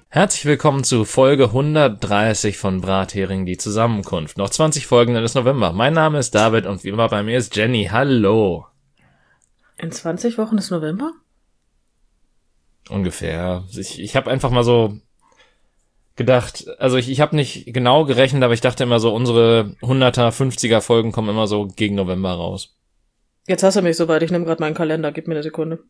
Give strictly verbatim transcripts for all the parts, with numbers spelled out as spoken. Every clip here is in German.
Herzlich willkommen zu Folge hundertdreißig von Brathering, die Zusammenkunft. Noch zwanzig Folgen, dann ist November. Mein Name ist David und wie immer bei mir ist Jenny. Hallo. In zwanzig Wochen ist November? Ungefähr. Ich, ich habe einfach mal so gedacht, also ich, ich habe nicht genau gerechnet, aber ich dachte immer so, unsere hunderter, fünfziger Folgen kommen immer so gegen November raus. Jetzt hast du mich soweit, ich nehme gerade meinen Kalender, gib mir eine Sekunde.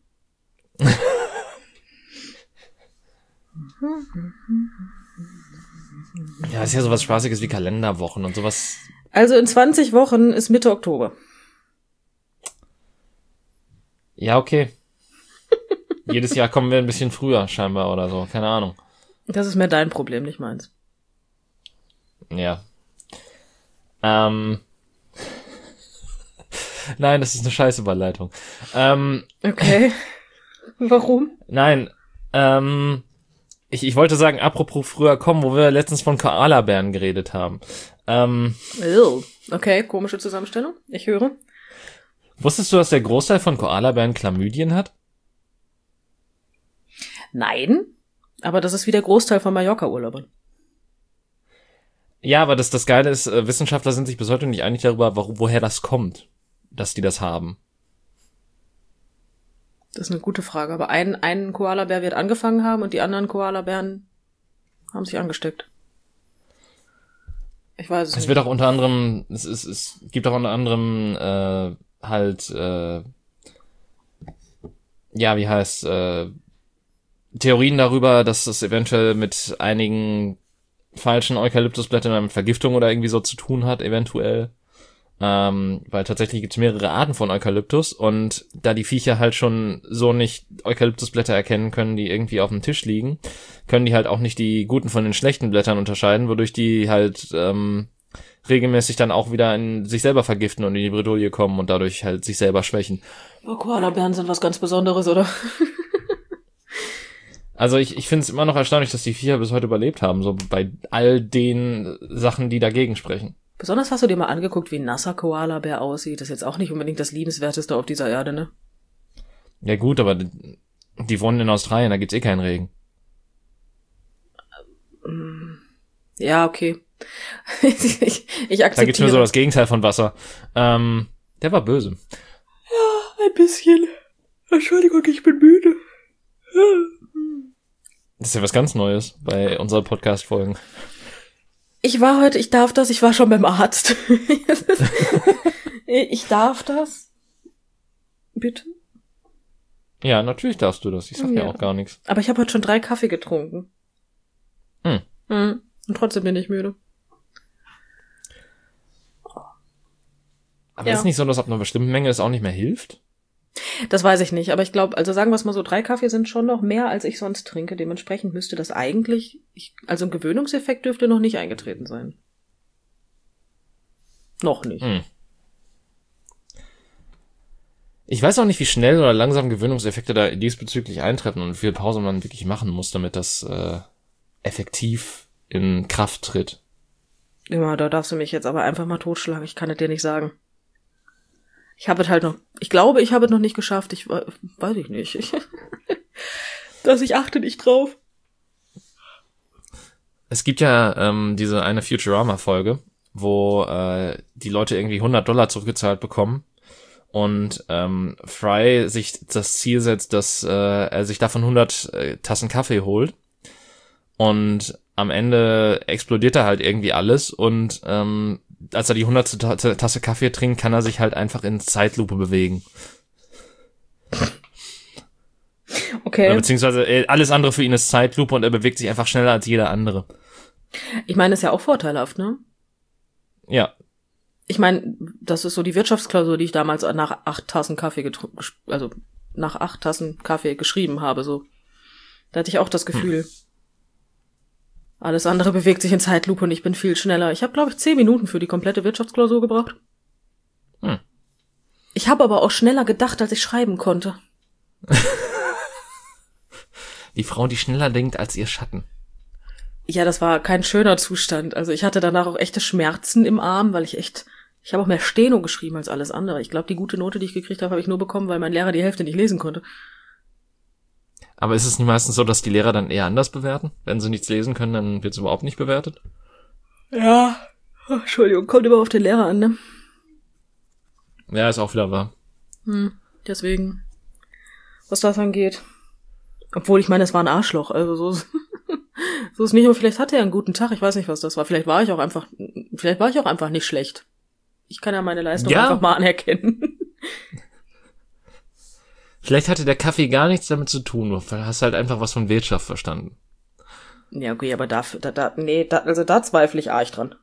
Ja, ist ja sowas Spaßiges wie Kalenderwochen und sowas. Also in zwanzig Wochen ist Mitte Oktober. Ja, okay. Jedes Jahr kommen wir ein bisschen früher scheinbar oder so, keine Ahnung. Das ist mehr dein Problem, nicht meins. Ja. Ähm. Nein, das ist eine scheiß Überleitung. Ähm. Okay. Warum? Nein, ähm. Ich, ich wollte sagen, apropos früher kommen, wo wir letztens von Koalabären geredet haben. Ähm. Ew. Okay, komische Zusammenstellung. Ich höre. Wusstest du, dass der Großteil von Koalabären Chlamydien hat? Nein. Aber das ist wie der Großteil von Mallorca-Urlaubern. Ja, aber das, das Geile ist, Wissenschaftler sind sich bis heute nicht einig darüber, wo, woher das kommt, dass die das haben. Das ist eine gute Frage. Aber ein, ein Koalabär wird angefangen haben und die anderen Koalabären haben sich angesteckt. Ich weiß es, es nicht. Es wird auch unter anderem, es, es, es gibt auch unter anderem äh, halt, äh, ja, wie heißt, äh, Theorien darüber, dass es eventuell mit einigen falschen Eukalyptusblättern mit Vergiftung oder irgendwie so zu tun hat, eventuell. Ähm, weil tatsächlich gibt es mehrere Arten von Eukalyptus und da die Viecher halt schon so nicht Eukalyptusblätter erkennen können, die irgendwie auf dem Tisch liegen, können die halt auch nicht die guten von den schlechten Blättern unterscheiden, wodurch die halt ähm, regelmäßig dann auch wieder in sich selber vergiften und in die Bredouille kommen und dadurch halt sich selber schwächen. Oh, Koalabären sind was ganz Besonderes, oder? Also ich, ich finde es immer noch erstaunlich, dass die Viecher bis heute überlebt haben, so bei all den Sachen, die dagegen sprechen. Besonders hast du dir mal angeguckt, wie ein nasser Koalabär aussieht. Das ist jetzt auch nicht unbedingt das Liebenswerteste auf dieser Erde, ne? Ja gut, aber die, die wohnen in Australien, da gibt's eh keinen Regen. Ja, okay. ich, ich akzeptiere. Da gibt's nur so das Gegenteil von Wasser. Ähm, der war böse. Ja, ein bisschen. Entschuldigung, ich bin müde. Das ist ja was ganz Neues bei unseren Podcast-Folgen. Ich war heute, ich darf das, ich war schon beim Arzt. Ich darf das? Bitte? Ja, natürlich darfst du das. Ich sag ja, ja auch gar nichts. Aber ich habe heute schon drei Kaffee getrunken. Hm. Hm. Und trotzdem bin ich müde. Aber ja. Ist nicht so, dass ab einer bestimmten Menge es auch nicht mehr hilft? Das weiß ich nicht, aber ich glaube, also sagen wir es mal so, drei Kaffee sind schon noch mehr, als ich sonst trinke. Dementsprechend müsste das eigentlich, ich, also ein Gewöhnungseffekt dürfte noch nicht eingetreten sein. Noch nicht. Hm. Ich weiß auch nicht, wie schnell oder langsam Gewöhnungseffekte da diesbezüglich eintreffen und wie viel Pause man wirklich machen muss, damit das äh, effektiv in Kraft tritt. Ja, da darfst du mich jetzt aber einfach mal totschlagen. Ich kann es dir nicht sagen. Ich habe es halt noch, ich glaube, ich habe es noch nicht geschafft. Ich weiß ich nicht. Ich, dass ich achte nicht drauf. Es gibt ja ähm, diese eine Futurama-Folge, wo äh, die Leute irgendwie hundert Dollar zurückgezahlt bekommen und ähm, Fry sich das Ziel setzt, dass äh, er sich davon hundert äh, Tassen Kaffee holt und am Ende explodiert er halt irgendwie alles und ähm, als er die hundertste Tasse Kaffee trinkt, kann er sich halt einfach in Zeitlupe bewegen. Okay. Oder beziehungsweise alles andere für ihn ist Zeitlupe und er bewegt sich einfach schneller als jeder andere. Ich meine, ist ja auch vorteilhaft, ne? Ja. Ich meine, das ist so die Wirtschaftsklausur, die ich damals nach acht Tassen Kaffee getrunken, also nach acht Tassen Kaffee geschrieben habe, so. Da hatte ich auch das Gefühl, hm. alles andere bewegt sich in Zeitlupe und ich bin viel schneller. Ich habe, glaube ich, zehn Minuten für die komplette Wirtschaftsklausur gebraucht. Hm. Ich habe aber auch schneller gedacht, als ich schreiben konnte. Die Frau, die schneller denkt als ihr Schatten. Ja, das war kein schöner Zustand. Also ich hatte danach auch echte Schmerzen im Arm, weil ich echt, ich habe auch mehr Steno geschrieben als alles andere. Ich glaube, die gute Note, die ich gekriegt habe, habe ich nur bekommen, weil mein Lehrer die Hälfte nicht lesen konnte. Aber ist es nicht meistens so, dass die Lehrer dann eher anders bewerten? Wenn sie nichts lesen können, dann wird es überhaupt nicht bewertet? Ja. Oh, Entschuldigung, kommt immer auf den Lehrer an, ne? Ja, ist auch wieder wahr. Hm, deswegen, was das angeht. Obwohl, ich meine, es war ein Arschloch, also so, so ist nicht, aber vielleicht hatte er einen guten Tag, ich weiß nicht, was das war. Vielleicht war ich auch einfach, vielleicht war ich auch einfach nicht schlecht. Ich kann ja meine Leistung ja. einfach mal anerkennen. Vielleicht hatte der Kaffee gar nichts damit zu tun, du hast halt einfach was von Wirtschaft verstanden. Ja, okay, aber da, da, da nee, da, also da zweifle ich arg dran.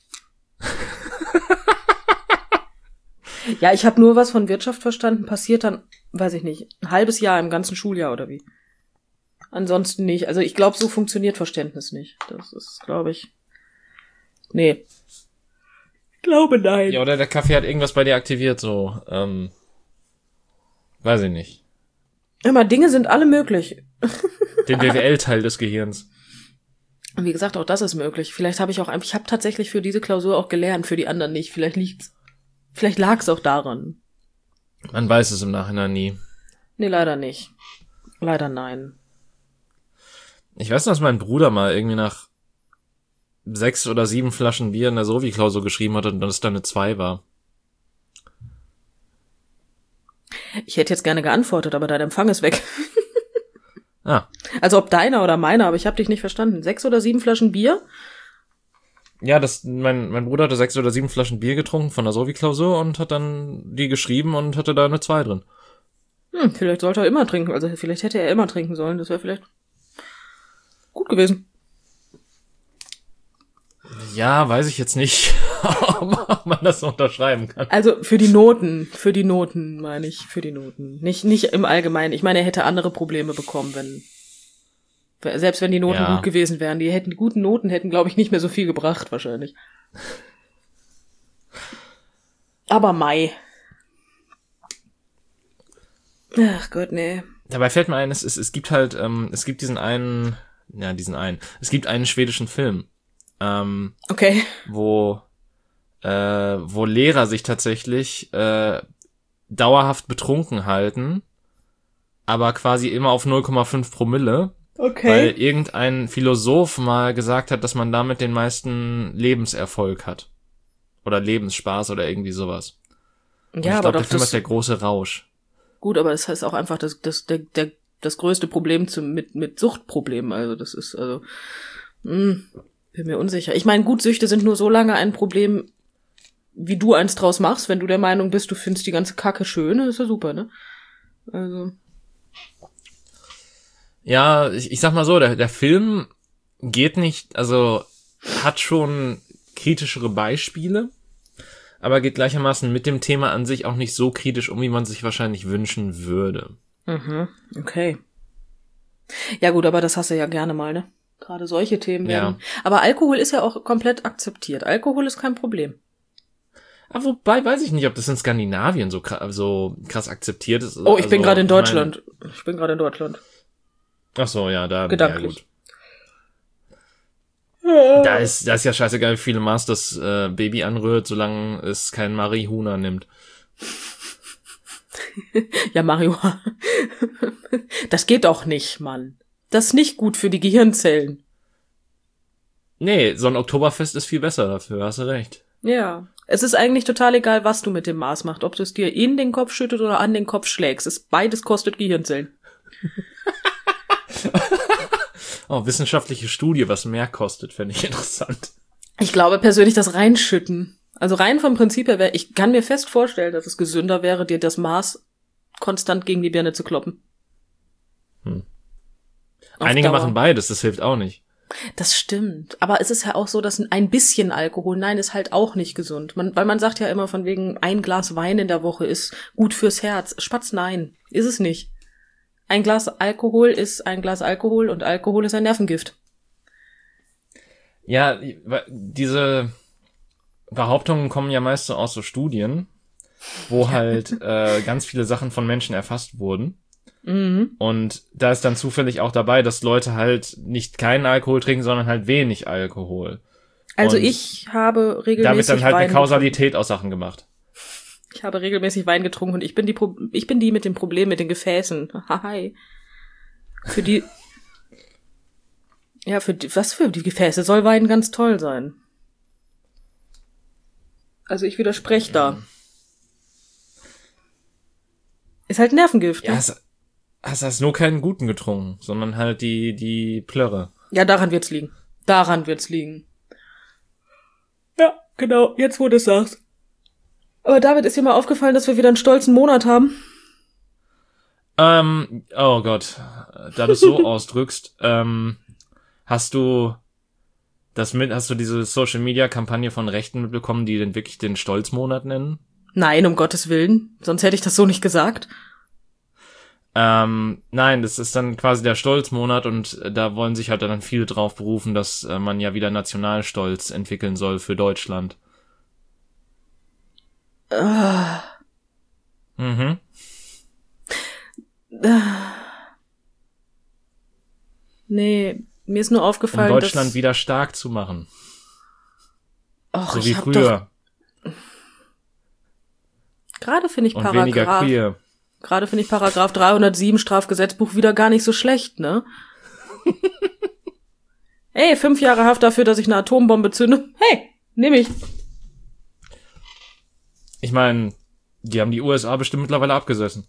Ja, ich habe nur was von Wirtschaft verstanden, passiert dann, weiß ich nicht, ein halbes Jahr im ganzen Schuljahr oder wie. Ansonsten nicht. Also ich glaube, so funktioniert Verständnis nicht. Das ist, glaube ich, nee. Ich glaube, nein. Ja, oder der Kaffee hat irgendwas bei dir aktiviert, so, ähm, weiß ich nicht. Immer, Dinge sind alle möglich. Den B W L-Teil des Gehirns. Und wie gesagt, auch das ist möglich. Vielleicht habe ich auch einfach, ich habe tatsächlich für diese Klausur auch gelernt, für die anderen nicht. Vielleicht liegt's, vielleicht lag es auch daran. Man weiß es im Nachhinein nie. Nee, leider nicht. Leider nein. Ich weiß noch, dass mein Bruder mal irgendwie nach sechs oder sieben Flaschen Bier in der Sovi-Klausur geschrieben hat und das dann eine zwei war. Ich hätte jetzt gerne geantwortet, aber dein Empfang ist weg. Ah. Also ob deiner oder meiner, aber ich habe dich nicht verstanden. Sechs oder sieben Flaschen Bier? Ja, das, mein, mein Bruder hatte sechs oder sieben Flaschen Bier getrunken von der Sovi-Klausur und hat dann die geschrieben und hatte da eine zwei drin. Hm, vielleicht sollte er immer trinken. Also vielleicht hätte er immer trinken sollen. Das wäre vielleicht gut gewesen. Ja, weiß ich jetzt nicht, ob man das so unterschreiben kann. Also für die Noten, für die Noten meine ich, für die Noten. Nicht nicht im Allgemeinen. Ich meine, er hätte andere Probleme bekommen, wenn selbst wenn die Noten ja. gut gewesen wären. Die hätten die guten Noten hätten, glaube ich, nicht mehr so viel gebracht wahrscheinlich. Aber Mai. Ach Gott, nee. Dabei fällt mir ein, es, es, es gibt halt, ähm, es gibt diesen einen, ja, diesen einen, es gibt einen schwedischen Film, ähm, okay. wo, äh, wo Lehrer sich tatsächlich äh, dauerhaft betrunken halten, aber quasi immer auf null Komma fünf Promille, okay. weil irgendein Philosoph mal gesagt hat, dass man damit den meisten Lebenserfolg hat. Oder Lebensspaß oder irgendwie sowas. Und ja, ich aber glaube, doch der Film das ist der große Rausch. Gut, aber das heißt auch einfach das das der der das größte Problem zum mit mit Suchtproblemen, also das ist also mh, bin mir unsicher. Ich meine, gut, Süchte sind nur so lange ein Problem, wie du eins draus machst, wenn du der Meinung bist, du findest die ganze Kacke schön, das ist ja super, ne? Also ja, ich, ich sag mal so, der der Film geht nicht, also hat schon kritischere Beispiele, aber geht gleichermaßen mit dem Thema an sich auch nicht so kritisch um, wie man sich wahrscheinlich wünschen würde. Mhm, okay. Ja gut, aber das hast du ja gerne mal, ne? Gerade solche Themen werden. Ja. Aber Alkohol ist ja auch komplett akzeptiert. Alkohol ist kein Problem. Aber wobei weiß ich nicht, ob das in Skandinavien so, so krass akzeptiert ist. Oh, ich also, bin gerade in Deutschland. Ich, mein, ich bin gerade in Deutschland. Ach so, ja, da. Gedanklich. Ja, gut. Da ist, da ist ja scheißegal, wie viele Maß das äh, Baby anrührt, solange es kein Marihuana nimmt. Ja, Marihuana. Das geht doch nicht, Mann. Das ist nicht gut für die Gehirnzellen. Nee, so ein Oktoberfest ist viel besser dafür, hast du recht. Ja. Es ist eigentlich total egal, was du mit dem Maß machst. Ob du es dir in den Kopf schüttet oder an den Kopf schlägst. Es, beides kostet Gehirnzellen. Oh, wissenschaftliche Studie, was mehr kostet, fände ich interessant. Ich glaube persönlich, das Reinschütten. Also rein vom Prinzip her wäre, ich kann mir fest vorstellen, dass es gesünder wäre, dir das Maß konstant gegen die Birne zu kloppen. Hm. Einige Dauer. Machen beides, das hilft auch nicht. Das stimmt. Aber es ist ja auch so, dass ein bisschen Alkohol, nein, ist halt auch nicht gesund. Man, weil man sagt ja immer von wegen, ein Glas Wein in der Woche ist gut fürs Herz. Spatz, nein, ist es nicht. Ein Glas Alkohol ist ein Glas Alkohol und Alkohol ist ein Nervengift. Ja, diese Behauptungen kommen ja meist so aus so Studien, wo halt äh, ganz viele Sachen von Menschen erfasst wurden. Mhm. Und da ist dann zufällig auch dabei, dass Leute halt nicht keinen Alkohol trinken, sondern halt wenig Alkohol. Also und ich habe regelmäßig damit dann halt Wein eine Kausalität aus Sachen gemacht. Ich habe regelmäßig Wein getrunken und ich bin die Pro- ich bin die mit dem Problem mit den Gefäßen. Hi. Für die, ja, für die, was für die Gefäße soll Wein ganz toll sein. Also ich widerspreche da. Ist halt Nervengift. Ja, Ne? hast, hast, hast nur keinen guten getrunken, sondern halt die, die Plörre. Ja, daran wird's liegen. Daran wird's liegen. Ja, genau, jetzt wo du es sagst. Aber David, ist dir mal aufgefallen, dass wir wieder einen stolzen Monat haben? Ähm, oh Gott, da du es so ausdrückst, ähm, hast du das mit, hast du diese Social-Media-Kampagne von Rechten mitbekommen, die den wirklich den Stolzmonat nennen? Nein, um Gottes Willen. Sonst hätte ich das so nicht gesagt. Ähm, nein, das ist dann quasi der Stolzmonat und da wollen sich halt dann viele drauf berufen, dass äh, man ja wieder Nationalstolz entwickeln soll für Deutschland. Ah. Mhm. Ah. Nee, mir ist nur Um aufgefallen, Deutschland dass... wieder stark zu machen. Och, So wie ich hab früher. Doch... Gerade finde ich Und weniger Paragraph... queer. Gerade finde ich Paragraph dreihundertsieben Strafgesetzbuch wieder gar nicht so schlecht, ne? Ey, fünf Jahre Haft dafür, dass ich eine Atombombe zünde. Hey, nehm ich. Ich meine, die haben die U S A bestimmt mittlerweile abgesessen.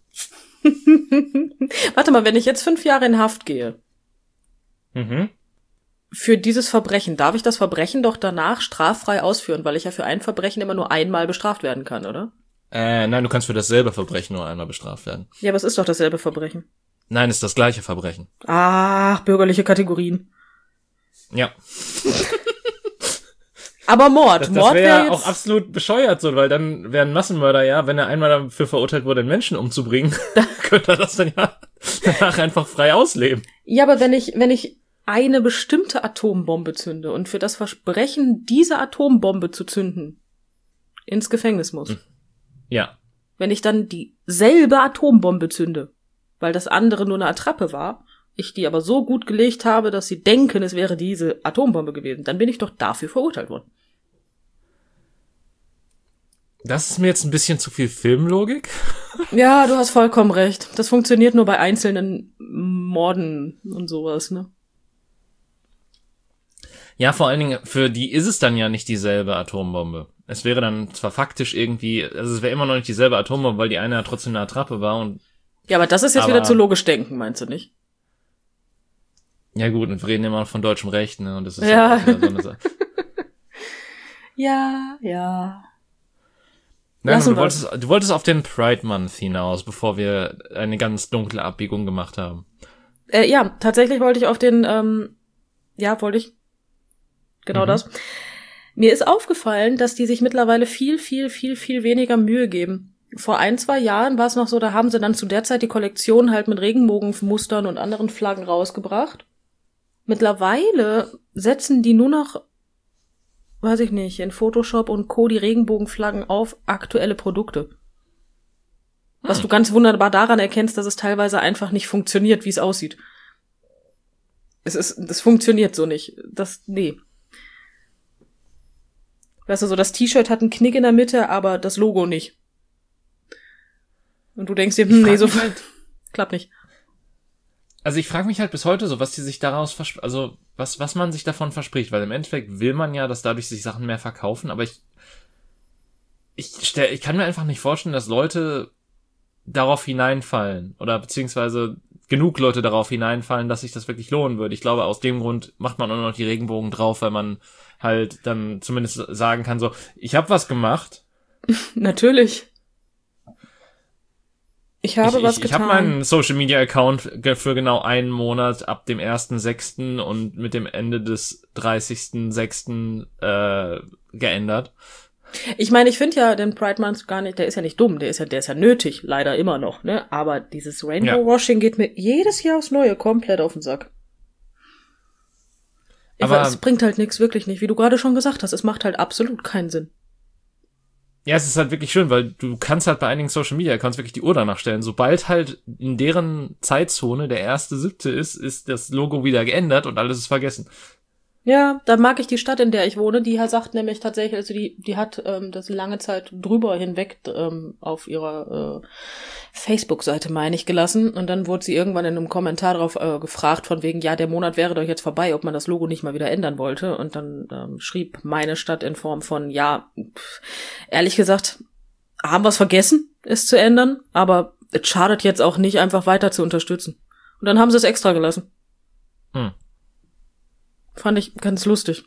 Warte mal, wenn ich jetzt fünf Jahre in Haft gehe, Mhm. für dieses Verbrechen, darf ich das Verbrechen doch danach straffrei ausführen, weil ich ja für ein Verbrechen immer nur einmal bestraft werden kann, oder? Äh, nein, du kannst für dasselbe Verbrechen nur einmal bestraft werden. Ja, aber es ist doch dasselbe Verbrechen. Nein, ist das gleiche Verbrechen. Ach, bürgerliche Kategorien. Ja. Aber Mord, Das, das Mord wäre wäre ja jetzt... auch absolut bescheuert so, weil dann wäre ein Massenmörder, ja, wenn er einmal dafür verurteilt wurde, einen Menschen umzubringen, könnte er das dann ja danach einfach frei ausleben. Ja, aber wenn ich, wenn ich eine bestimmte Atombombe zünde und für das Versprechen, diese Atombombe zu zünden, ins Gefängnis muss. Ja. Wenn ich dann dieselbe Atombombe zünde, weil das andere nur eine Attrappe war, ich die aber so gut gelegt habe, dass sie denken, es wäre diese Atombombe gewesen, dann bin ich doch dafür verurteilt worden. Das ist mir jetzt ein bisschen zu viel Filmlogik. Ja, du hast vollkommen recht. Das funktioniert nur bei einzelnen Morden und sowas, ne? Ja, vor allen Dingen, für die ist es dann ja nicht dieselbe Atombombe. Es wäre dann zwar faktisch irgendwie, also es wäre immer noch nicht dieselbe Atombombe, weil die eine ja trotzdem eine Attrappe war und... Ja, aber das ist jetzt aber, wieder zu logisch denken, meinst du nicht? Ja gut, und wir reden immer noch von deutschem Recht, ne, und das ist Ja. halt wieder so eine Sache. Ja, ja. Nein, Lassen du wolltest, du wolltest auf den Pride Month hinaus, bevor wir eine ganz dunkle Abbiegung gemacht haben. Äh, ja, tatsächlich wollte ich auf den, ähm, ja, wollte ich, genau Mhm. das. Mir ist aufgefallen, dass die sich mittlerweile viel, viel, viel, viel weniger Mühe geben. Vor ein, zwei Jahren war es noch so, da haben sie dann zu der Zeit die Kollektion halt mit Regenbogenmustern und anderen Flaggen rausgebracht. Mittlerweile setzen die nur noch, weiß ich nicht, in Photoshop und Co. die Regenbogenflaggen auf aktuelle Produkte. Was Hm. du ganz wunderbar daran erkennst, dass es teilweise einfach nicht funktioniert, wie es aussieht. Es ist, das funktioniert so nicht. Das, nee. Weißt du, so das T-Shirt hat einen Knick in der Mitte, aber das Logo nicht. Und du denkst dir, hm, nee, so halt, klappt nicht. Also ich frage mich halt bis heute so, was die sich daraus versp- also was was man sich davon verspricht, weil im Endeffekt will man ja, dass dadurch sich Sachen mehr verkaufen, aber ich ich stell, ich kann mir einfach nicht vorstellen, dass Leute darauf hineinfallen oder beziehungsweise genug Leute darauf hineinfallen, dass sich das wirklich lohnen würde. Ich glaube, aus dem Grund macht man auch noch die Regenbogen drauf, weil man halt dann zumindest sagen kann so, ich habe was gemacht. Natürlich. Ich habe ich, was ich, ich getan. habe meinen Social Media Account ge- für genau einen Monat ab dem ersten sechsten und mit dem Ende des dreißigsten sechsten äh, geändert. Ich meine, ich finde ja den Pride Month gar nicht, der ist ja nicht dumm, der ist ja, der ist ja nötig, leider immer noch, ne? Aber dieses Rainbow-Washing geht mir jedes Jahr aufs Neue komplett auf den Sack. Ich Aber- weiß, es bringt halt nichts, wirklich nicht. Wie du gerade schon gesagt hast, es macht halt absolut keinen Sinn. Ja, es ist halt wirklich schön, weil du kannst halt bei einigen Social Media Accounts wirklich die Uhr danach stellen. Sobald halt in deren Zeitzone der erste siebte ist, ist das Logo wieder geändert und alles ist vergessen. Ja, da mag ich die Stadt, in der ich wohne. Die sagt nämlich tatsächlich, also die, die hat ähm, das lange Zeit drüber hinweg ähm, auf ihrer äh, Facebook-Seite, meine ich, gelassen. Und dann wurde sie irgendwann in einem Kommentar darauf äh, gefragt, von wegen, ja, der Monat wäre doch jetzt vorbei, ob man das Logo nicht mal wieder ändern wollte. Und dann ähm, schrieb meine Stadt in Form von, ja, pff, ehrlich gesagt, haben wir es vergessen, es zu ändern, aber es schadet jetzt auch nicht, einfach weiter zu unterstützen. Und dann haben sie es extra gelassen. Hm. Fand ich ganz lustig.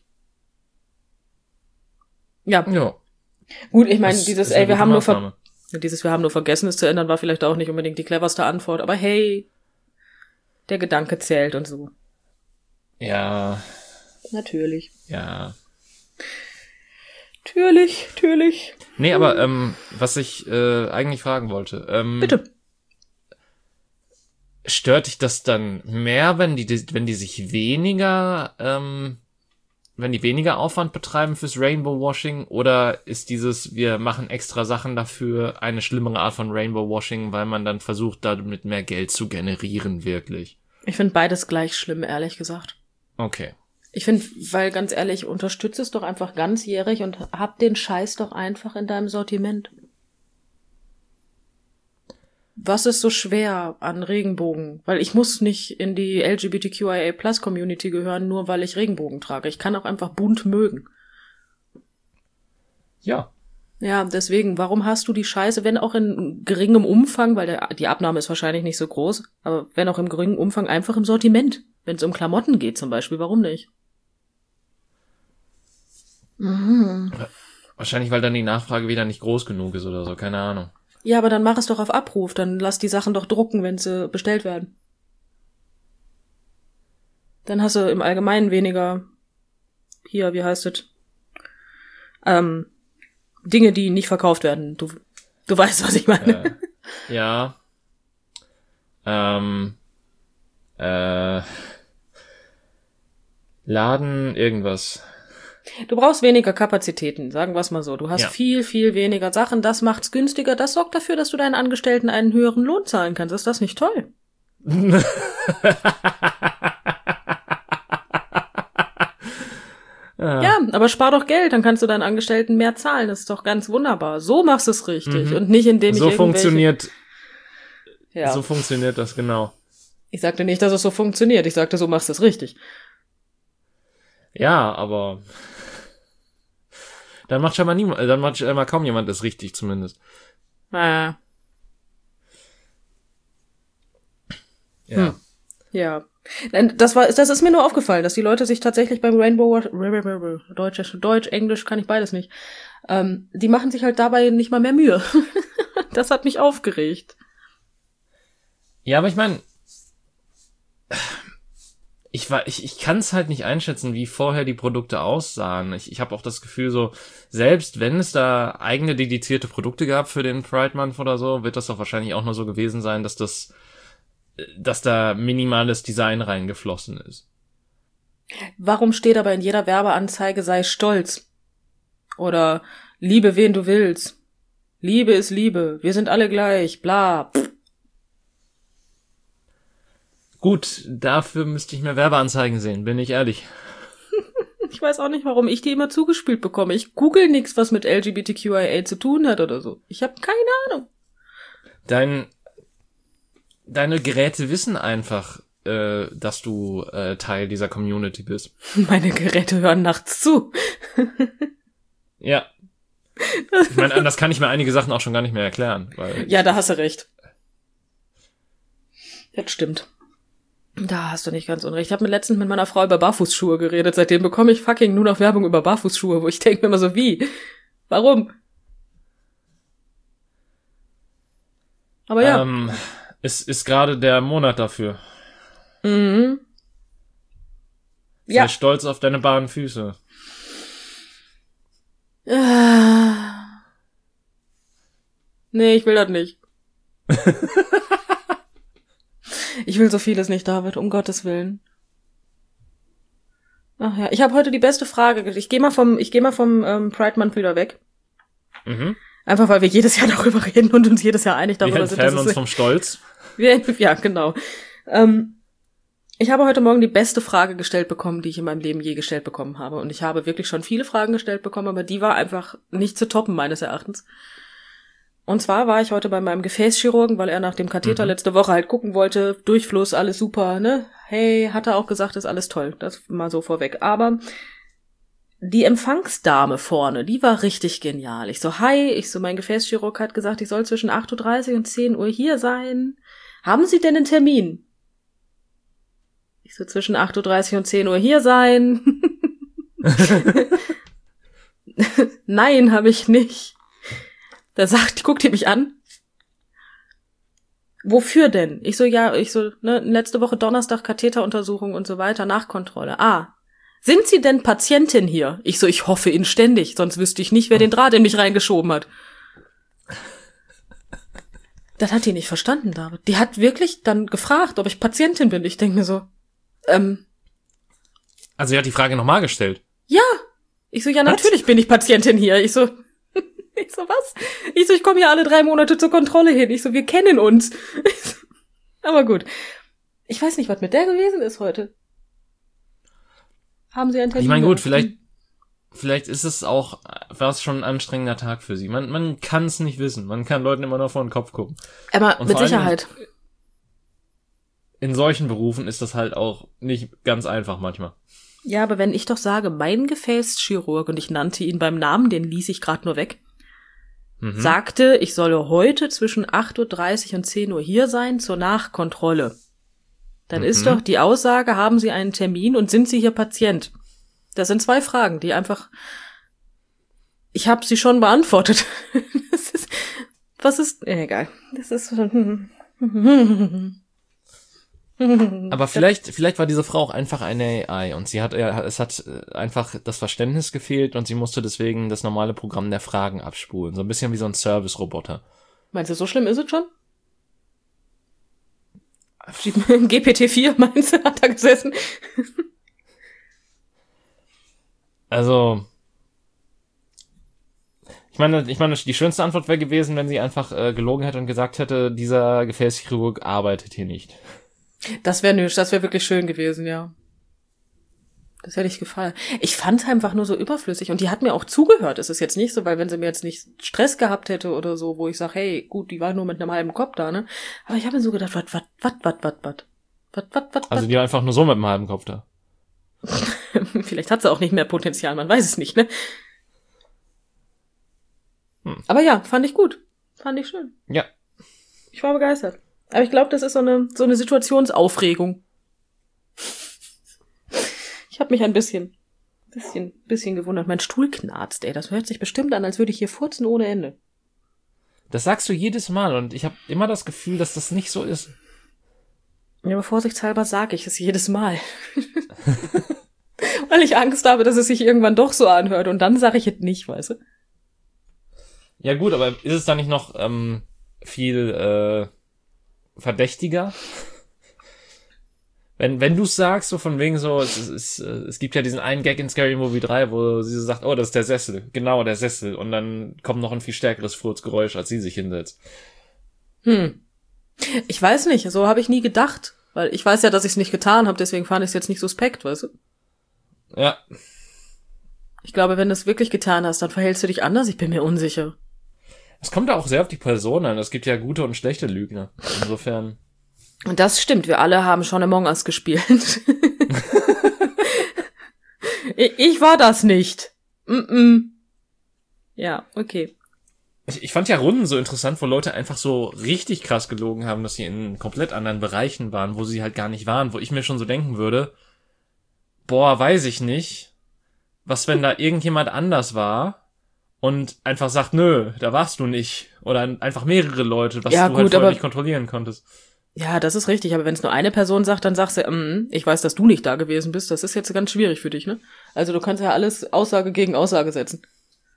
Ja. Ja. Gut, ich meine, Das dieses, ist eine ey, wir gute haben nur ver- Maßnahme. dieses, wir haben nur vergessen, es zu ändern, war vielleicht auch nicht unbedingt die cleverste Antwort, aber hey, der Gedanke zählt und so. Ja. Natürlich. Ja. Natürlich, natürlich. Nee, aber ähm, was ich äh, eigentlich fragen wollte. Ähm, Bitte. Stört dich das dann mehr, wenn die, wenn die sich weniger, ähm, wenn die weniger Aufwand betreiben fürs Rainbow Washing, oder ist dieses, wir machen extra Sachen dafür, eine schlimmere Art von Rainbow Washing, weil man dann versucht, damit mehr Geld zu generieren, wirklich? Ich finde beides gleich schlimm, ehrlich gesagt. Okay. Ich finde, weil ganz ehrlich, unterstütze es doch einfach ganzjährig und hab den Scheiß doch einfach in deinem Sortiment. Was ist so schwer an Regenbogen? Weil ich muss nicht in die L G B T Q I A Plus Community gehören, nur weil ich Regenbogen trage. Ich kann auch einfach bunt mögen. Ja. Ja, deswegen, warum hast du die Scheiße, wenn auch in geringem Umfang, weil der, die Abnahme ist wahrscheinlich nicht so groß, aber wenn auch im geringen Umfang, einfach im Sortiment. Wenn es um Klamotten geht zum Beispiel, warum nicht? Mhm. Wahrscheinlich, weil dann die Nachfrage wieder nicht groß genug ist oder so, keine Ahnung. Ja, aber dann mach es doch auf Abruf, dann lass die Sachen doch drucken, wenn sie bestellt werden. Dann hast du im Allgemeinen weniger, hier, wie heißt es, ähm, Dinge, die nicht verkauft werden. Du, du weißt, was ich meine. Äh, ja. Ähm, äh, Laden, irgendwas. Du brauchst weniger Kapazitäten, sagen wir es mal so. Du hast Ja. viel, viel weniger Sachen, das macht's günstiger, das sorgt dafür, dass du deinen Angestellten einen höheren Lohn zahlen kannst. Ist das nicht toll? ja. Ja, aber spar doch Geld, dann kannst du deinen Angestellten mehr zahlen. Das ist doch ganz wunderbar. So machst du es richtig Mhm. und nicht indem ich So irgendwelche... funktioniert, Ja. so funktioniert das genau. Ich sagte nicht, dass es so funktioniert. Ich sagte, so machst du es richtig. Ja, aber dann macht schon mal niemand, dann macht schon mal kaum jemand das richtig, zumindest. Ah, Ja. Hm. ja. Nein, das war, das ist mir nur aufgefallen, dass die Leute sich tatsächlich beim Rainbow Wash, Deutsch, Deutsch, Englisch kann ich beides nicht. Ähm, die machen sich halt dabei nicht mal mehr Mühe. Das hat mich aufgeregt. Ja, aber ich meine, ich war, ich, ich kann es halt nicht einschätzen, wie vorher die Produkte aussahen. Ich, ich habe auch das Gefühl, so selbst wenn es da eigene dedizierte Produkte gab für den Pride Month oder so, wird das doch wahrscheinlich auch nur so gewesen sein, dass das, dass da minimales Design reingeflossen ist. Warum steht aber in jeder Werbeanzeige, sei stolz? Oder liebe wen du willst. Liebe ist Liebe. Wir sind alle gleich. Bla. Pff. Gut, dafür müsste ich mehr Werbeanzeigen sehen, bin ich ehrlich. Ich weiß auch nicht, warum ich die immer zugespielt bekomme. Ich google nichts, was mit L G B T Q I A zu tun hat oder so. Ich habe keine Ahnung. Dein, deine Geräte wissen einfach, äh, dass du äh, Teil dieser Community bist. Meine Geräte hören nachts zu. Ja. Ich meine, anders kann ich mir einige Sachen auch schon gar nicht mehr erklären. Weil Ja, da hast du recht. Das stimmt. Da hast du nicht ganz unrecht. Ich habe mir letztens mit meiner Frau über Barfußschuhe geredet. Seitdem bekomme ich fucking nur noch Werbung über Barfußschuhe, wo ich denke mir immer so, wie? Warum? Aber ja. Ähm, es ist gerade der Monat dafür. Mhm. Sei Ja. stolz auf deine baren Füße. Ah. Nee, ich will das nicht. Ich will so vieles nicht, David, um Gottes Willen. Ach ja, ich habe heute die beste Frage. Ich gehe mal vom, ich gehe mal vom ähm, Pride Month wieder weg. Mhm. Einfach weil wir jedes Jahr darüber reden und uns jedes Jahr einig Wir darüber sind. entfernen dass uns es- vom Stolz. Wir, ja, genau. Ähm, Ich habe heute Morgen die beste Frage gestellt bekommen, die ich in meinem Leben je gestellt bekommen habe. Und ich habe wirklich schon viele Fragen gestellt bekommen, aber die war einfach nicht zu toppen, meines Erachtens. Und zwar war ich heute bei meinem Gefäßchirurgen, weil er nach dem Katheter mhm. letzte Woche halt gucken wollte. Durchfluss, alles super, ne? Hey, hat er auch gesagt, ist alles toll. Das mal so vorweg. Aber die Empfangsdame vorne, die war richtig genial. Ich so, hi, ich so, mein Gefäßchirurg hat gesagt, ich soll zwischen acht Uhr dreißig und zehn Uhr hier sein. Haben Sie denn einen Termin? Ich so, zwischen acht Uhr dreißig und zehn Uhr hier sein. Nein, habe ich nicht. Da sagt, guckt ihr mich an. Wofür denn? Ich so, ja, ich so, ne, letzte Woche Donnerstag Katheteruntersuchung und so weiter, Nachkontrolle. Ah, sind Sie denn Patientin hier? Ich so, ich hoffe inständig, sonst wüsste ich nicht, wer den Draht in mich reingeschoben hat. Das hat die nicht verstanden, David. Die hat wirklich dann gefragt, ob ich Patientin bin. Ich denke mir so, ähm. Also sie hat die Frage nochmal gestellt. Ja. Ich so, ja, natürlich was? Bin ich Patientin hier. Ich so, ich so, was? Ich so, ich komme hier alle drei Monate zur Kontrolle hin. Ich so, wir kennen uns. So, aber gut. Ich weiß nicht, was mit der gewesen ist heute. Haben Sie einen Termin? Ich meine, gut, vielleicht, vielleicht ist es auch, war es schon ein anstrengender Tag für sie. Man, man kann es nicht wissen. Man kann Leuten immer nur vor den Kopf gucken. Aber und mit Sicherheit. In, in solchen Berufen ist das halt auch nicht ganz einfach manchmal. Ja, aber wenn ich doch sage, mein Gefäßchirurg, und ich nannte ihn beim Namen, den ließ ich gerade nur weg, mhm. sagte, ich solle heute zwischen acht Uhr dreißig und zehn Uhr hier sein zur Nachkontrolle. Dann mhm. ist doch die Aussage, haben Sie einen Termin und sind Sie hier Patient? Das sind zwei Fragen, die einfach, ich habe sie schon beantwortet. Das ist, was ist, äh, egal. Das ist, aber vielleicht, vielleicht war diese Frau auch einfach eine A I und sie hat, es hat einfach das Verständnis gefehlt und sie musste deswegen das normale Programm der Fragen abspulen. So ein bisschen wie so ein Service-Roboter. Meinst du, so schlimm ist es schon? G P T vier, meinst du, hat da gesessen? Also, ich meine, ich meine, die schönste Antwort wäre gewesen, wenn sie einfach äh, gelogen hätte und gesagt hätte, dieser Gefäßchirurg arbeitet hier nicht. Das wäre nötig, das wäre wirklich schön gewesen, ja. Das hätte ich gefallen. Ich fand's einfach nur so überflüssig und die hat mir auch zugehört. Es ist jetzt nicht so, weil wenn sie mir jetzt nicht Stress gehabt hätte oder so, wo ich sage, hey, gut, die war nur mit einem halben Kopf da, ne? Aber ich habe mir so gedacht, wat, wat, wat, wat, wat, wat, wat, wat, wat. Also die war einfach nur so mit einem halben Kopf da. Vielleicht hat sie auch nicht mehr Potenzial, man weiß es nicht, ne? Hm. Aber ja, fand ich gut. Fand ich schön. Ja. Ich war begeistert. Aber ich glaube, das ist so eine so eine Situationsaufregung. Ich habe mich ein bisschen, bisschen, bisschen gewundert. Mein Stuhl knarzt, ey. Das hört sich bestimmt an, als würde ich hier furzen ohne Ende. Das sagst du jedes Mal und ich habe immer das Gefühl, dass das nicht so ist. Ja, aber vorsichtshalber sage ich es jedes Mal. Weil ich Angst habe, dass es sich irgendwann doch so anhört und dann sage ich es nicht, weißt du? Ja gut, aber ist es da nicht noch ähm, viel äh, verdächtiger? Wenn wenn du es sagst, so von wegen so, es, es, es gibt ja diesen einen Gag in Scary Movie drei, wo sie so sagt, oh, das ist der Sessel. Genau, der Sessel. Und dann kommt noch ein viel stärkeres Furzgeräusch, als sie sich hinsetzt. Hm. Ich weiß nicht, so habe ich nie gedacht. Weil ich weiß ja, dass ich es nicht getan habe, deswegen fand ich es jetzt nicht suspekt, weißt du? Ja. Ich glaube, wenn du es wirklich getan hast, dann verhältst du dich anders. Ich bin mir unsicher. Es kommt auch sehr auf die Person an. Es gibt ja gute und schlechte Lügner. Insofern... Und das stimmt, wir alle haben schon Among Us gespielt. ich, ich war das nicht. Mm-mm. Ja, okay. Ich, ich fand ja Runden so interessant, wo Leute einfach so richtig krass gelogen haben, dass sie in komplett anderen Bereichen waren, wo sie halt gar nicht waren, wo ich mir schon so denken würde, boah, weiß ich nicht, was wenn da irgendjemand anders war und einfach sagt, nö, da warst du nicht. Oder einfach mehrere Leute, was ja, du gut, halt vorher aber nicht kontrollieren konntest. Ja, das ist richtig, aber wenn es nur eine Person sagt, dann sagst du, mm, ich weiß, dass du nicht da gewesen bist, das ist jetzt ganz schwierig für dich, ne? Also du kannst ja alles Aussage gegen Aussage setzen.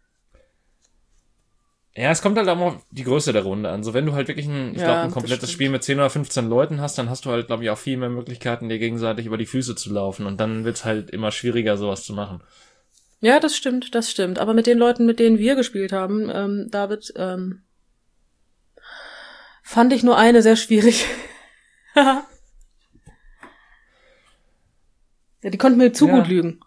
Ja, es kommt halt auch auf die Größe der Runde an. So, wenn du halt wirklich ein, ich Ja, glaube, ein das komplettes stimmt. Spiel mit zehn oder fünfzehn Leuten hast, dann hast du halt, glaube ich, auch viel mehr Möglichkeiten, dir gegenseitig über die Füße zu laufen. Und dann wird's halt immer schwieriger, sowas zu machen. Ja, das stimmt, das stimmt. Aber mit den Leuten, mit denen wir gespielt haben, ähm, David, ähm, fand ich nur eine sehr schwierig. Ja, die konnten mir zu Ja. gut lügen.